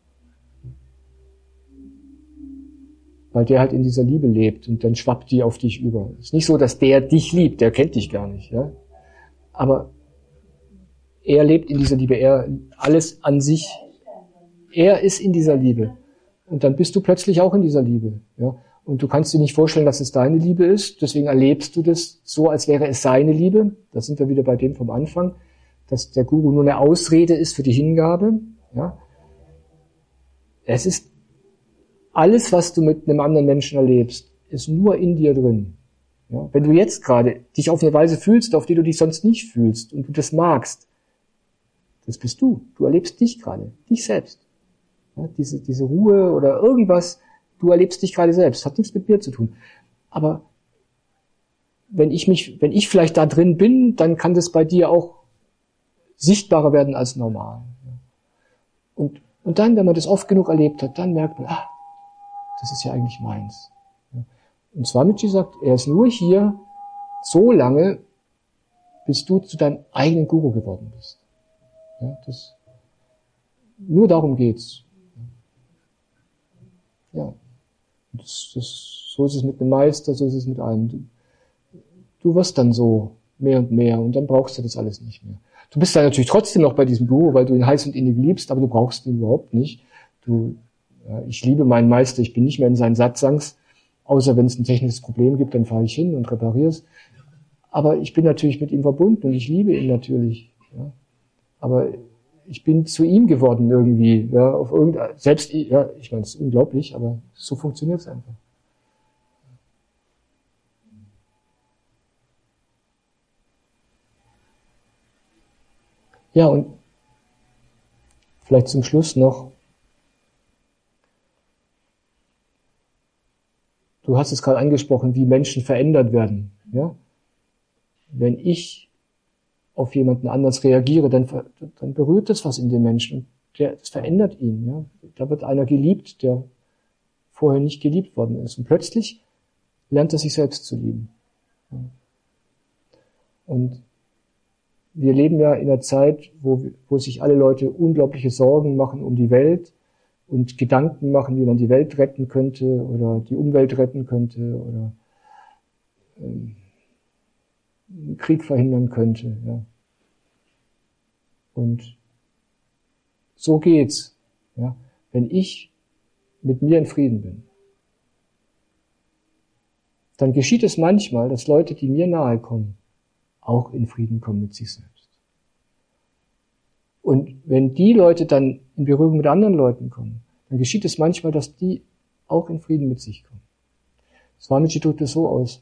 Weil der halt in dieser Liebe lebt und dann schwappt die auf dich über. Es ist nicht so, dass der dich liebt, der kennt dich gar nicht. Ja? Aber er lebt in dieser Liebe, er alles an sich. Er ist in dieser Liebe. Und dann bist du plötzlich auch in dieser Liebe. Ja? Und du kannst dir nicht vorstellen, dass es deine Liebe ist. Deswegen erlebst du das so, als wäre es seine Liebe. Da sind wir wieder bei dem vom Anfang, dass der Guru nur eine Ausrede ist für die Hingabe. Ja. Es ist alles, was du mit einem anderen Menschen erlebst, ist nur in dir drin. Ja. Wenn du jetzt gerade dich auf eine Weise fühlst, auf die du dich sonst nicht fühlst und du das magst, das bist du. Du erlebst dich gerade, dich selbst. Ja, diese Ruhe oder irgendwas, du erlebst dich gerade selbst, hat nichts mit mir zu tun. Aber wenn ich vielleicht da drin bin, dann kann das bei dir auch sichtbarer werden als normal. Und dann, wenn man das oft genug erlebt hat, dann merkt man, das ist ja eigentlich meins. Und Swamiji sagt, er ist nur hier so lange, bis du zu deinem eigenen Guru geworden bist. Ja, nur darum geht's. Ja. So ist es mit einem Meister, so ist es mit allem. Du wirst dann so mehr und mehr und dann brauchst du das alles nicht mehr. Du bist dann natürlich trotzdem noch bei diesem Guru, weil du ihn heiß und innig liebst, aber du brauchst ihn überhaupt nicht. Ich liebe meinen Meister, ich bin nicht mehr in seinen Satsangs, außer wenn es ein technisches Problem gibt, dann fahre ich hin und repariere es. Aber ich bin natürlich mit ihm verbunden und ich liebe ihn natürlich. Ja. Aber ich bin zu ihm geworden irgendwie, ja, auf ich meine, es ist unglaublich, aber so funktioniert es einfach. Ja, und vielleicht zum Schluss noch, du hast es gerade angesprochen, wie Menschen verändert werden, ja? Wenn ich auf jemanden anders reagiere, dann berührt das was in den Menschen. Das verändert ihn. Ja? Da wird einer geliebt, der vorher nicht geliebt worden ist. Und plötzlich lernt er sich selbst zu lieben. Ja. Und wir leben ja in einer Zeit, wo sich alle Leute unglaubliche Sorgen machen um die Welt und Gedanken machen, wie man die Welt retten könnte oder die Umwelt retten könnte oder Krieg verhindern könnte. Ja. Und so geht's. Ja. Wenn ich mit mir in Frieden bin, dann geschieht es manchmal, dass Leute, die mir nahe kommen, auch in Frieden kommen mit sich selbst. Und wenn die Leute dann in Berührung mit anderen Leuten kommen, dann geschieht es manchmal, dass die auch in Frieden mit sich kommen. Swamiji drückt es so aus.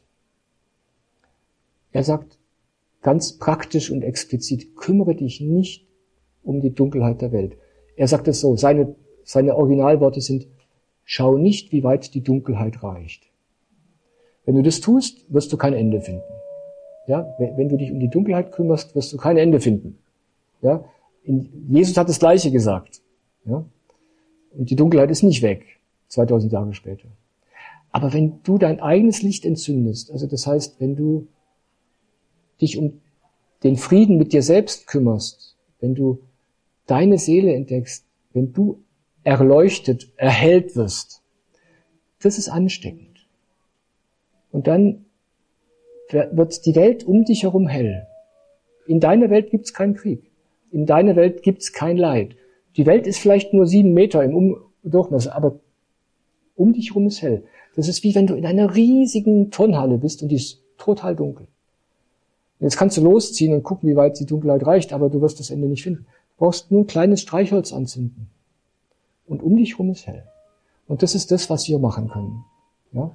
Er sagt ganz praktisch und explizit, kümmere dich nicht um die Dunkelheit der Welt. Er sagt es so, seine Originalworte sind, schau nicht, wie weit die Dunkelheit reicht. Wenn du das tust, wirst du kein Ende finden. Ja, wenn du dich um die Dunkelheit kümmerst, wirst du kein Ende finden. Ja, Jesus hat das Gleiche gesagt. Ja, und die Dunkelheit ist nicht weg, 2000 Jahre später. Aber wenn du dein eigenes Licht entzündest, also das heißt, wenn du dich um den Frieden mit dir selbst kümmerst, wenn du deine Seele entdeckst, wenn du erleuchtet, erhellt wirst, das ist ansteckend. Und dann wird die Welt um dich herum hell. In deiner Welt gibt's keinen Krieg. In deiner Welt gibt's kein Leid. Die Welt ist vielleicht nur 7 Meter im Durchmesser, aber um dich herum ist hell. Das ist wie wenn du in einer riesigen Turnhalle bist und die ist total dunkel. Jetzt kannst du losziehen und gucken, wie weit die Dunkelheit reicht, aber du wirst das Ende nicht finden. Du brauchst nur ein kleines Streichholz anzünden. Und um dich herum ist hell. Und das ist das, was wir machen können. Ja?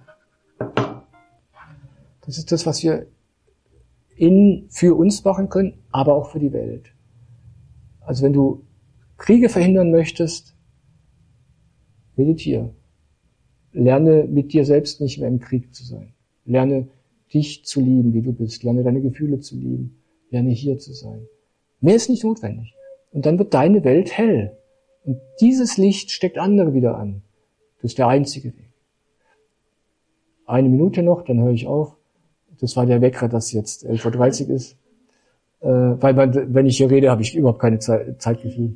Das ist das, was wir für uns machen können, aber auch für die Welt. Also wenn du Kriege verhindern möchtest, meditiere. Lerne mit dir selbst nicht mehr im Krieg zu sein. Lerne dich zu lieben, wie du bist. Lerne deine Gefühle zu lieben. Lerne hier zu sein. Mehr ist nicht notwendig. Und dann wird deine Welt hell. Und dieses Licht steckt andere wieder an. Das ist der einzige Weg. 1 Minute noch, dann höre ich auf. Das war der Wecker, dass jetzt 11:30 Uhr ist. Weil wenn ich hier rede, habe ich überhaupt keine Zeitgefühl.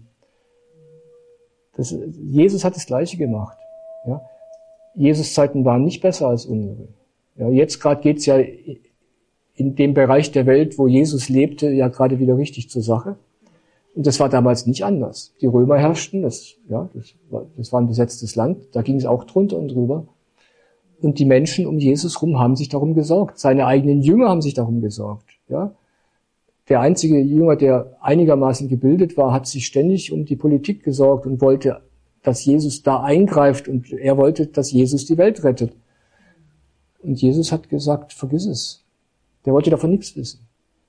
Jesus hat das Gleiche gemacht. Ja? Jesus' Zeiten waren nicht besser als unsere. Ja, jetzt gerade geht's ja in dem Bereich der Welt, wo Jesus lebte, ja gerade wieder richtig zur Sache. Und das war damals nicht anders. Die Römer herrschten, das war ein besetztes Land, da ging es auch drunter und drüber. Und die Menschen um Jesus rum haben sich darum gesorgt. Seine eigenen Jünger haben sich darum gesorgt. Ja? Der einzige Jünger, der einigermaßen gebildet war, hat sich ständig um die Politik gesorgt und wollte, dass Jesus da eingreift. Und er wollte, dass Jesus die Welt rettet. Und Jesus hat gesagt, vergiss es. Der wollte davon nichts wissen.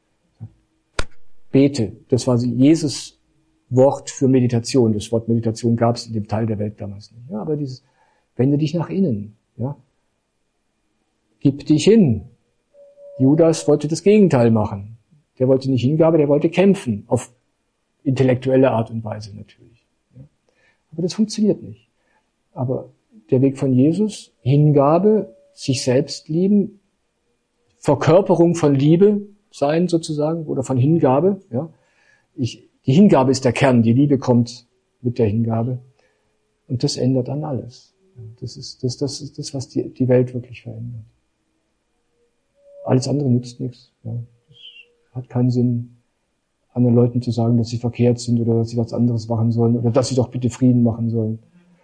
Bete, das war Jesus' Wort für Meditation. Das Wort Meditation gab es in dem Teil der Welt damals nicht. Ja, aber dieses, wende dich nach innen. Ja? Gib dich hin. Judas wollte das Gegenteil machen. Der wollte nicht Hingabe, der wollte kämpfen. Auf intellektuelle Art und Weise natürlich. Ja? Aber das funktioniert nicht. Aber der Weg von Jesus, Hingabe, sich selbst lieben, Verkörperung von Liebe sein sozusagen oder von Hingabe. Ja? Die Hingabe ist der Kern, die Liebe kommt mit der Hingabe. Und das ändert dann alles. Das ist das, was die Welt wirklich verändert. Alles andere nützt nichts. Ja. Das hat keinen Sinn, anderen Leuten zu sagen, dass sie verkehrt sind oder dass sie was anderes machen sollen oder dass sie doch bitte Frieden machen sollen.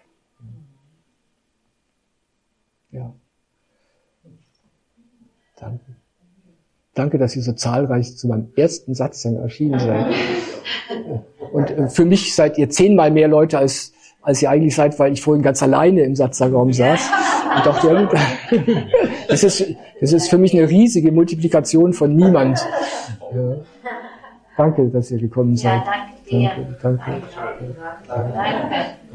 Ja. Danke. Danke, dass ihr so zahlreich zu meinem ersten Satzang erschienen seid. Und für mich seid ihr 10-mal mehr Leute, als ihr eigentlich seid, weil ich vorhin ganz alleine im Satzangraum saß. Und dachte, das ist für mich eine riesige Multiplikation von niemand. Ja. Danke, dass ihr gekommen seid. Ja, danke dir. Danke. Danke.